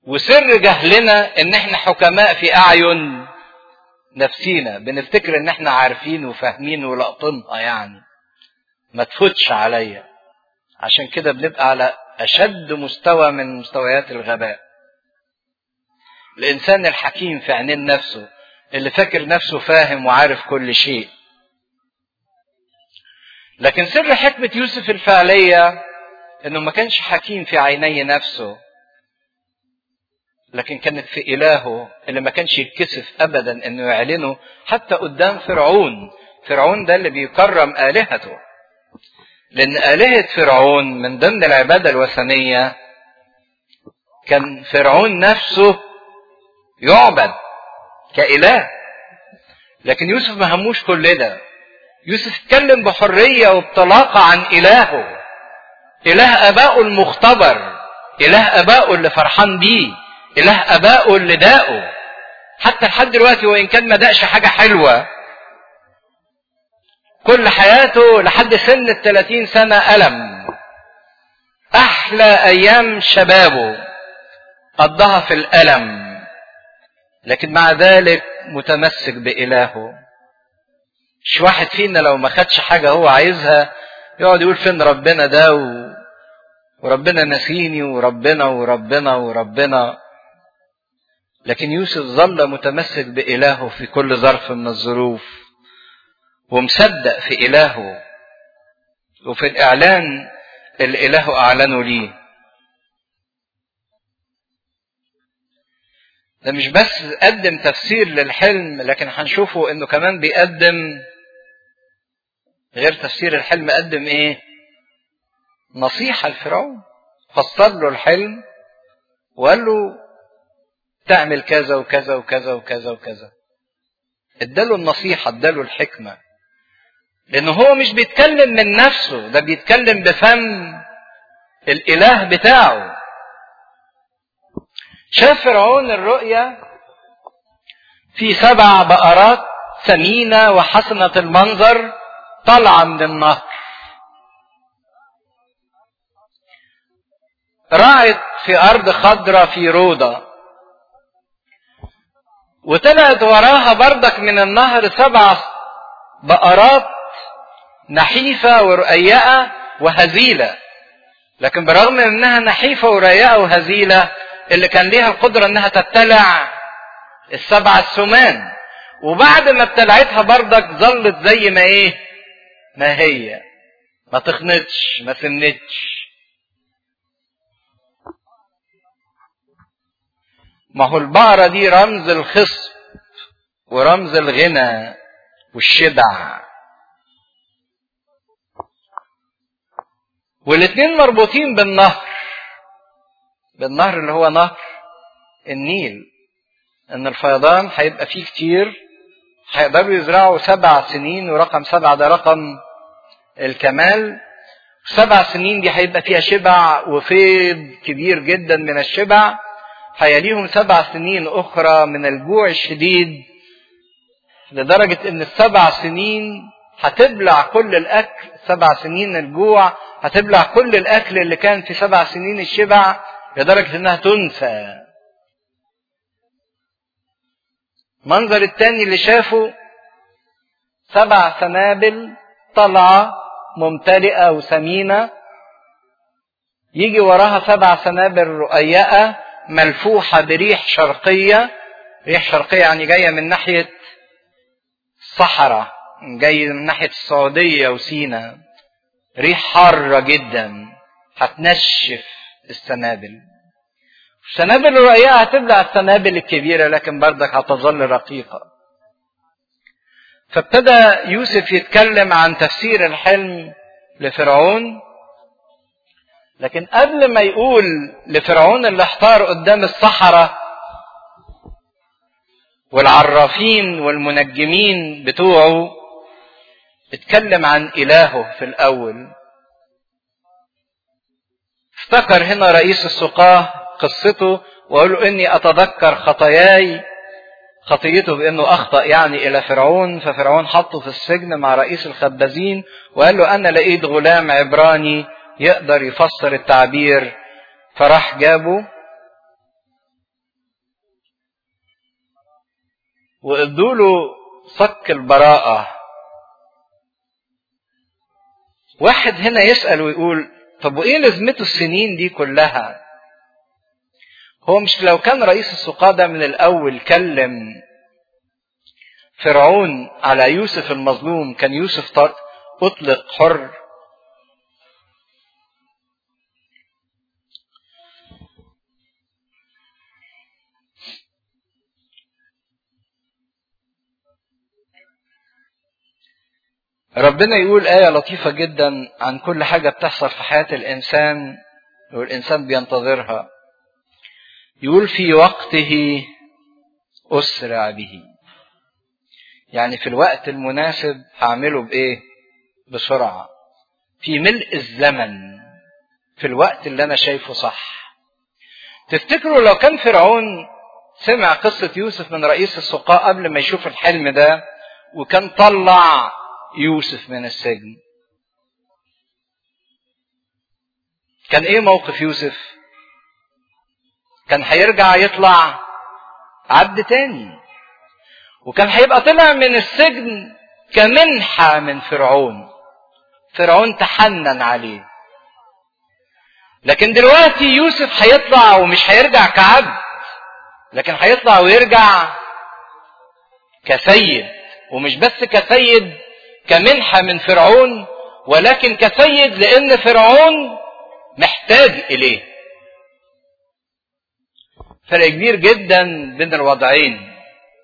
وسر جهلنا ان احنا حكماء في اعين نفسينا، بنفتكر ان احنا عارفين وفاهمين ولاقطينها، يعني ما تفوتش عليا. عشان كده بنبقى على اشد مستوى من مستويات الغباء. الانسان الحكيم في عينين نفسه اللي فاكر نفسه فاهم وعارف كل شيء. لكن سر حكمة يوسف الفعلية انه ما كانش حكيم في عيني نفسه، لكن كانت في إلهه اللي ما كانش يتكسف أبدا أنه يعلنه حتى قدام فرعون. فرعون ده اللي بيكرم آلهته، لأن آلهة فرعون من ضمن العبادة الوثنية كان فرعون نفسه يعبد كإله. لكن يوسف ما هموش كل ده. يوسف اتكلم بحرية وبطلاقة عن إلهه، إله آبائه المختبر، إله آبائه اللي فرحان بيه، إله آبائه اللي داقه حتى لحد دلوقتي، وإن كان ما داقش حاجة حلوة. كل حياته لحد سن الثلاثين سنة ألم. أحلى أيام شبابه قضاها في الألم، لكن مع ذلك متمسك بإلهه. مش واحد فينا لو ما خدش حاجة هو عايزها يقعد يقول فين ربنا ده و... وربنا نسيني وربنا وربنا وربنا. لكن يوسف ظل متمسك بإلهه في كل ظرف من الظروف، ومصدق في إلهه وفي الإعلان اللي إلهه أعلنه ليه. ده مش بس قدم تفسير للحلم، لكن هنشوفه انه كمان بيقدم غير تفسير الحلم، قدم ايه؟ نصيحة لفرعون. فسر له الحلم وقال له تعمل كذا وكذا وكذا وكذا وكذا. اداله النصيحة، اداله الحكمة، لانه هو مش بيتكلم من نفسه، ده بيتكلم بفم الاله بتاعه. شاف فرعون الرؤيا في سبع بقرات ثمينة وحسنة المنظر طالعة من النهر، راعت في أرض خضراء في روضة، وطلعت وراها بردك من النهر سبع بقرات نحيفة ورقيقة وهزيلة. لكن برغم انها نحيفة ورقيقة وهزيلة، اللي كان ليها القدرة انها تبتلع السبع السمان، وبعد ما ابتلعتها بردك ظلت زي ما ايه ما هي، ما تخنتش ما سمنتش. ما هو البقرة دي رمز الخصب ورمز الغنى والشبع، والاتنين مربوطين بالنهر، بالنهر اللي هو نهر النيل. ان الفيضان هيبقى فيه كتير، هيقدروا يزرعوا سبع سنين، ورقم سبعة ده رقم الكمال. سبع سنين دي هيبقى فيها شبع وفيض كبير جدا من الشبع، هيليهم سبع سنين اخرى من الجوع الشديد، لدرجة ان السبع سنين هتبلع كل الاكل. سبع سنين الجوع هتبلع كل الاكل اللي كان في سبع سنين الشبع، لدرجة انها تنسى. منظر التاني اللي شافه سبع سنابل طلعة ممتلئة وسمينة، يجي وراها سبع سنابل رقيقة ملفوحة بريح شرقية. ريح شرقية يعني جاية من ناحية الصحراء، جاية من ناحية السعودية وسينا، ريح حارة جدا هتنشف السنابل. السنابل الرقيقة هتبلع السنابل الكبيرة، لكن بردك هتظل رقيقة. فابتدى يوسف يتكلم عن تفسير الحلم لفرعون، لكن قبل ما يقول لفرعون اللي احتار قدام الصحراء والعرافين والمنجمين بتوعه، اتكلم عن إلهه في الأول. افتكر هنا رئيس السقاه قصته وقال له إني أتذكر خطاياي، خطيته بأنه أخطأ يعني إلى فرعون، ففرعون حطه في السجن مع رئيس الخبازين، وقال له أنا لقيت غلام عبراني يقدر يفسر التعبير، فراح جابه وادوا له صك البراءة. واحد هنا يسأل ويقول طب وايه لازمته السنين دي كلها؟ هو مش لو كان رئيس السقاة ده من الاول كلم فرعون على يوسف المظلوم كان يوسف اطلق حر؟ ربنا يقول آية لطيفة جدا عن كل حاجة بتحصل في حياة الإنسان والإنسان بينتظرها. يقول في وقته أسرع به، يعني في الوقت المناسب هعمله بإيه؟ بسرعة، في ملء الزمن، في الوقت اللي أنا شايفه صح. تفتكروا لو كان فرعون سمع قصة يوسف من رئيس السقاة قبل ما يشوف الحلم ده وكان طلع يوسف من السجن، كان ايه موقف يوسف؟ كان هيرجع يطلع عبد تاني، وكان هيبقى طلع من السجن كمنحة من فرعون. فرعون تحنن عليه. لكن دلوقتي يوسف هيطلع ومش هيرجع كعبد، لكن هيطلع ويرجع كسيد، ومش بس كسيد كمنحة من فرعون، ولكن كسيد لأن فرعون محتاج إليه. فرق كبير جدا بين الوضعين.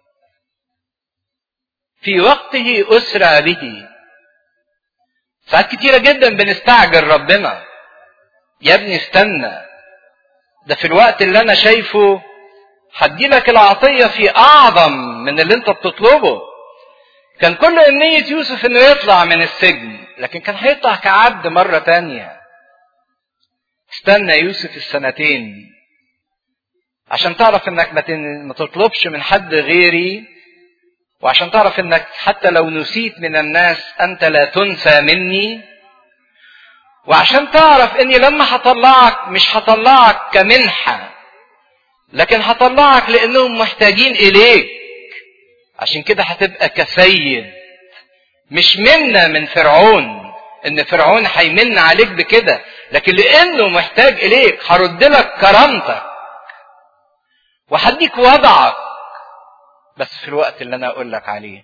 في وقته أسرع به. ساعات كتيرة جدا بنستعجل ربنا، يا ابني استنى، ده في الوقت اللي أنا شايفه هديلك العطية في أعظم من اللي أنت بتطلبه. كان كل أمنية يوسف إنه يطلع من السجن، لكن كان هيطلع كعبد مرة تانية. استنى يوسف السنتين عشان تعرف إنك ما تطلبش من حد غيري، وعشان تعرف إنك حتى لو نسيت من الناس أنت لا تنسى مني، وعشان تعرف إني لما هطلعك مش هطلعك كمنحة، لكن هطلعك لأنهم محتاجين إليك. عشان كده هتبقى كسيد، مش منا من فرعون ان فرعون هيمن عليك بكده، لكن لانه محتاج اليك هرد لك كرامتك وهديك وضعك، بس في الوقت اللي انا اقول لك عليه.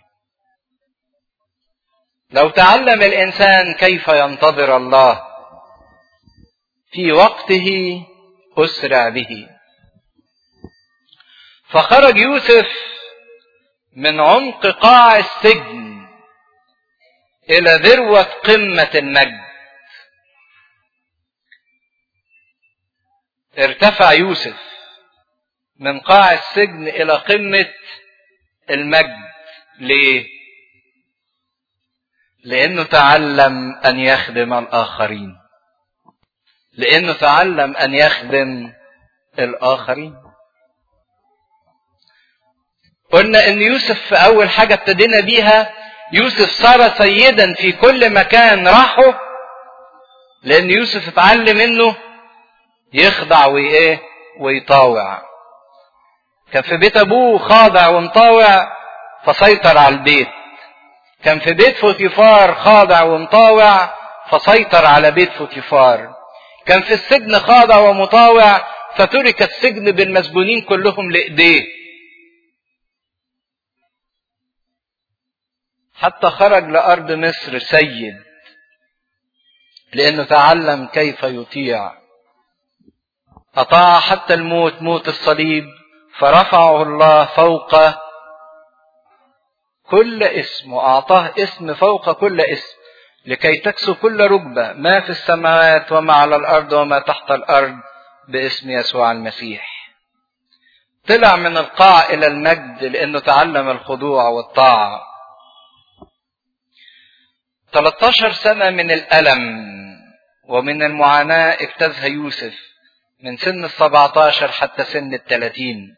لو تعلم الانسان كيف ينتظر الله في وقته اسرع به. فخرج يوسف من عمق قاع السجن إلى ذروة قمة المجد. ارتفع يوسف من قاع السجن إلى قمة المجد. ليه؟ لأنه تعلم أن يخدم الآخرين. لأنه تعلم أن يخدم الآخرين. قلنا ان يوسف في اول حاجة ابتدينا بيها، يوسف صار سيدا في كل مكان راحه، لان يوسف اتعلم انه يخضع وايه ويطاوع. كان في بيت ابوه خاضع ومطاوع فسيطر على البيت. كان في بيت فوتيفار خاضع ومطاوع فسيطر على بيت فوتيفار. كان في السجن خاضع ومطاوع فترك السجن بالمسجونين كلهم لايديه. حتى خرج لأرض مصر سيد، لأنه تعلم كيف يطيع. أطاع حتى الموت، موت الصليب، فرفعه الله فوق كل اسم، وأعطاه اسم فوق كل اسم، لكي تكسو كل ركبة ما في السماوات وما على الأرض وما تحت الأرض باسم يسوع المسيح. طلع من القاع إلى المجد لأنه تعلم الخضوع والطاعة. ثلاثة عشر سنة من الألم ومن المعاناة اجتازها يوسف من سن السبعة عشر حتى سن الثلاثين.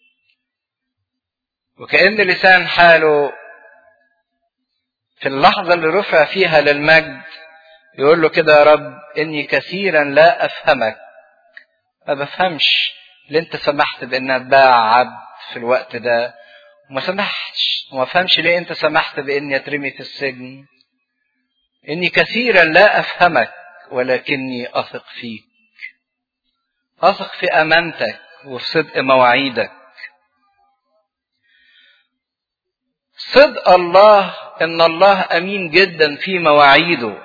وكأن لسان حاله في اللحظة اللي رفع فيها للمجد يقول له كده: يا رب إني كثيرا لا أفهمك، ما بفهمش اللي أنت سمحت بأن أتباع عبد في الوقت ده، وما سمحتش، وما فهمش ليه انت سمحت باني اترمي في السجن. اني كثيرا لا افهمك ولكني اثق فيك، اثق في امانتك وفي صدق مواعيدك. صدق الله ان الله امين جدا في مواعيده.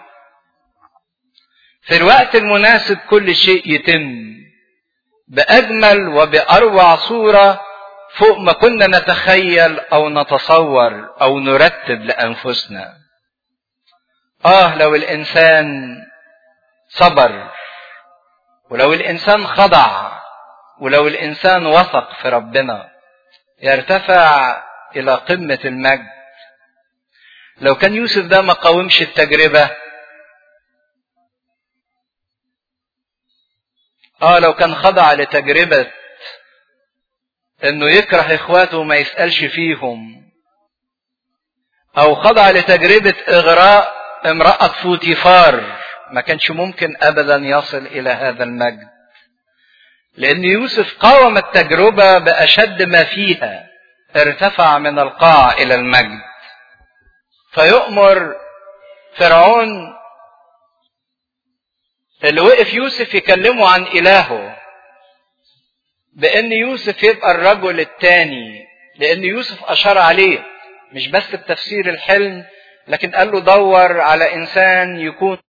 في الوقت المناسب كل شيء يتم باجمل وباروع صورة فوق ما كنا نتخيل او نتصور او نرتب لانفسنا. اه لو الانسان صبر، ولو الانسان خضع، ولو الانسان وثق في ربنا يرتفع الى قمة المجد. لو كان يوسف ده ما قاومش التجربة، اه لو كان خضع لتجربة انه يكره اخواته وما يسألش فيهم، او خضع لتجربة اغراء امرأة فوتيفار، ما كانش ممكن ابدا يصل الى هذا المجد. لان يوسف قاوم التجربة باشد ما فيها، ارتفع من القاع الى المجد. فيؤمر فرعون اللي وقف يوسف يكلمه عن الهه بان يوسف يبقى الرجل الثاني، لان يوسف اشار عليه مش بس بتفسير الحلم، لكن قال له دور على انسان يكون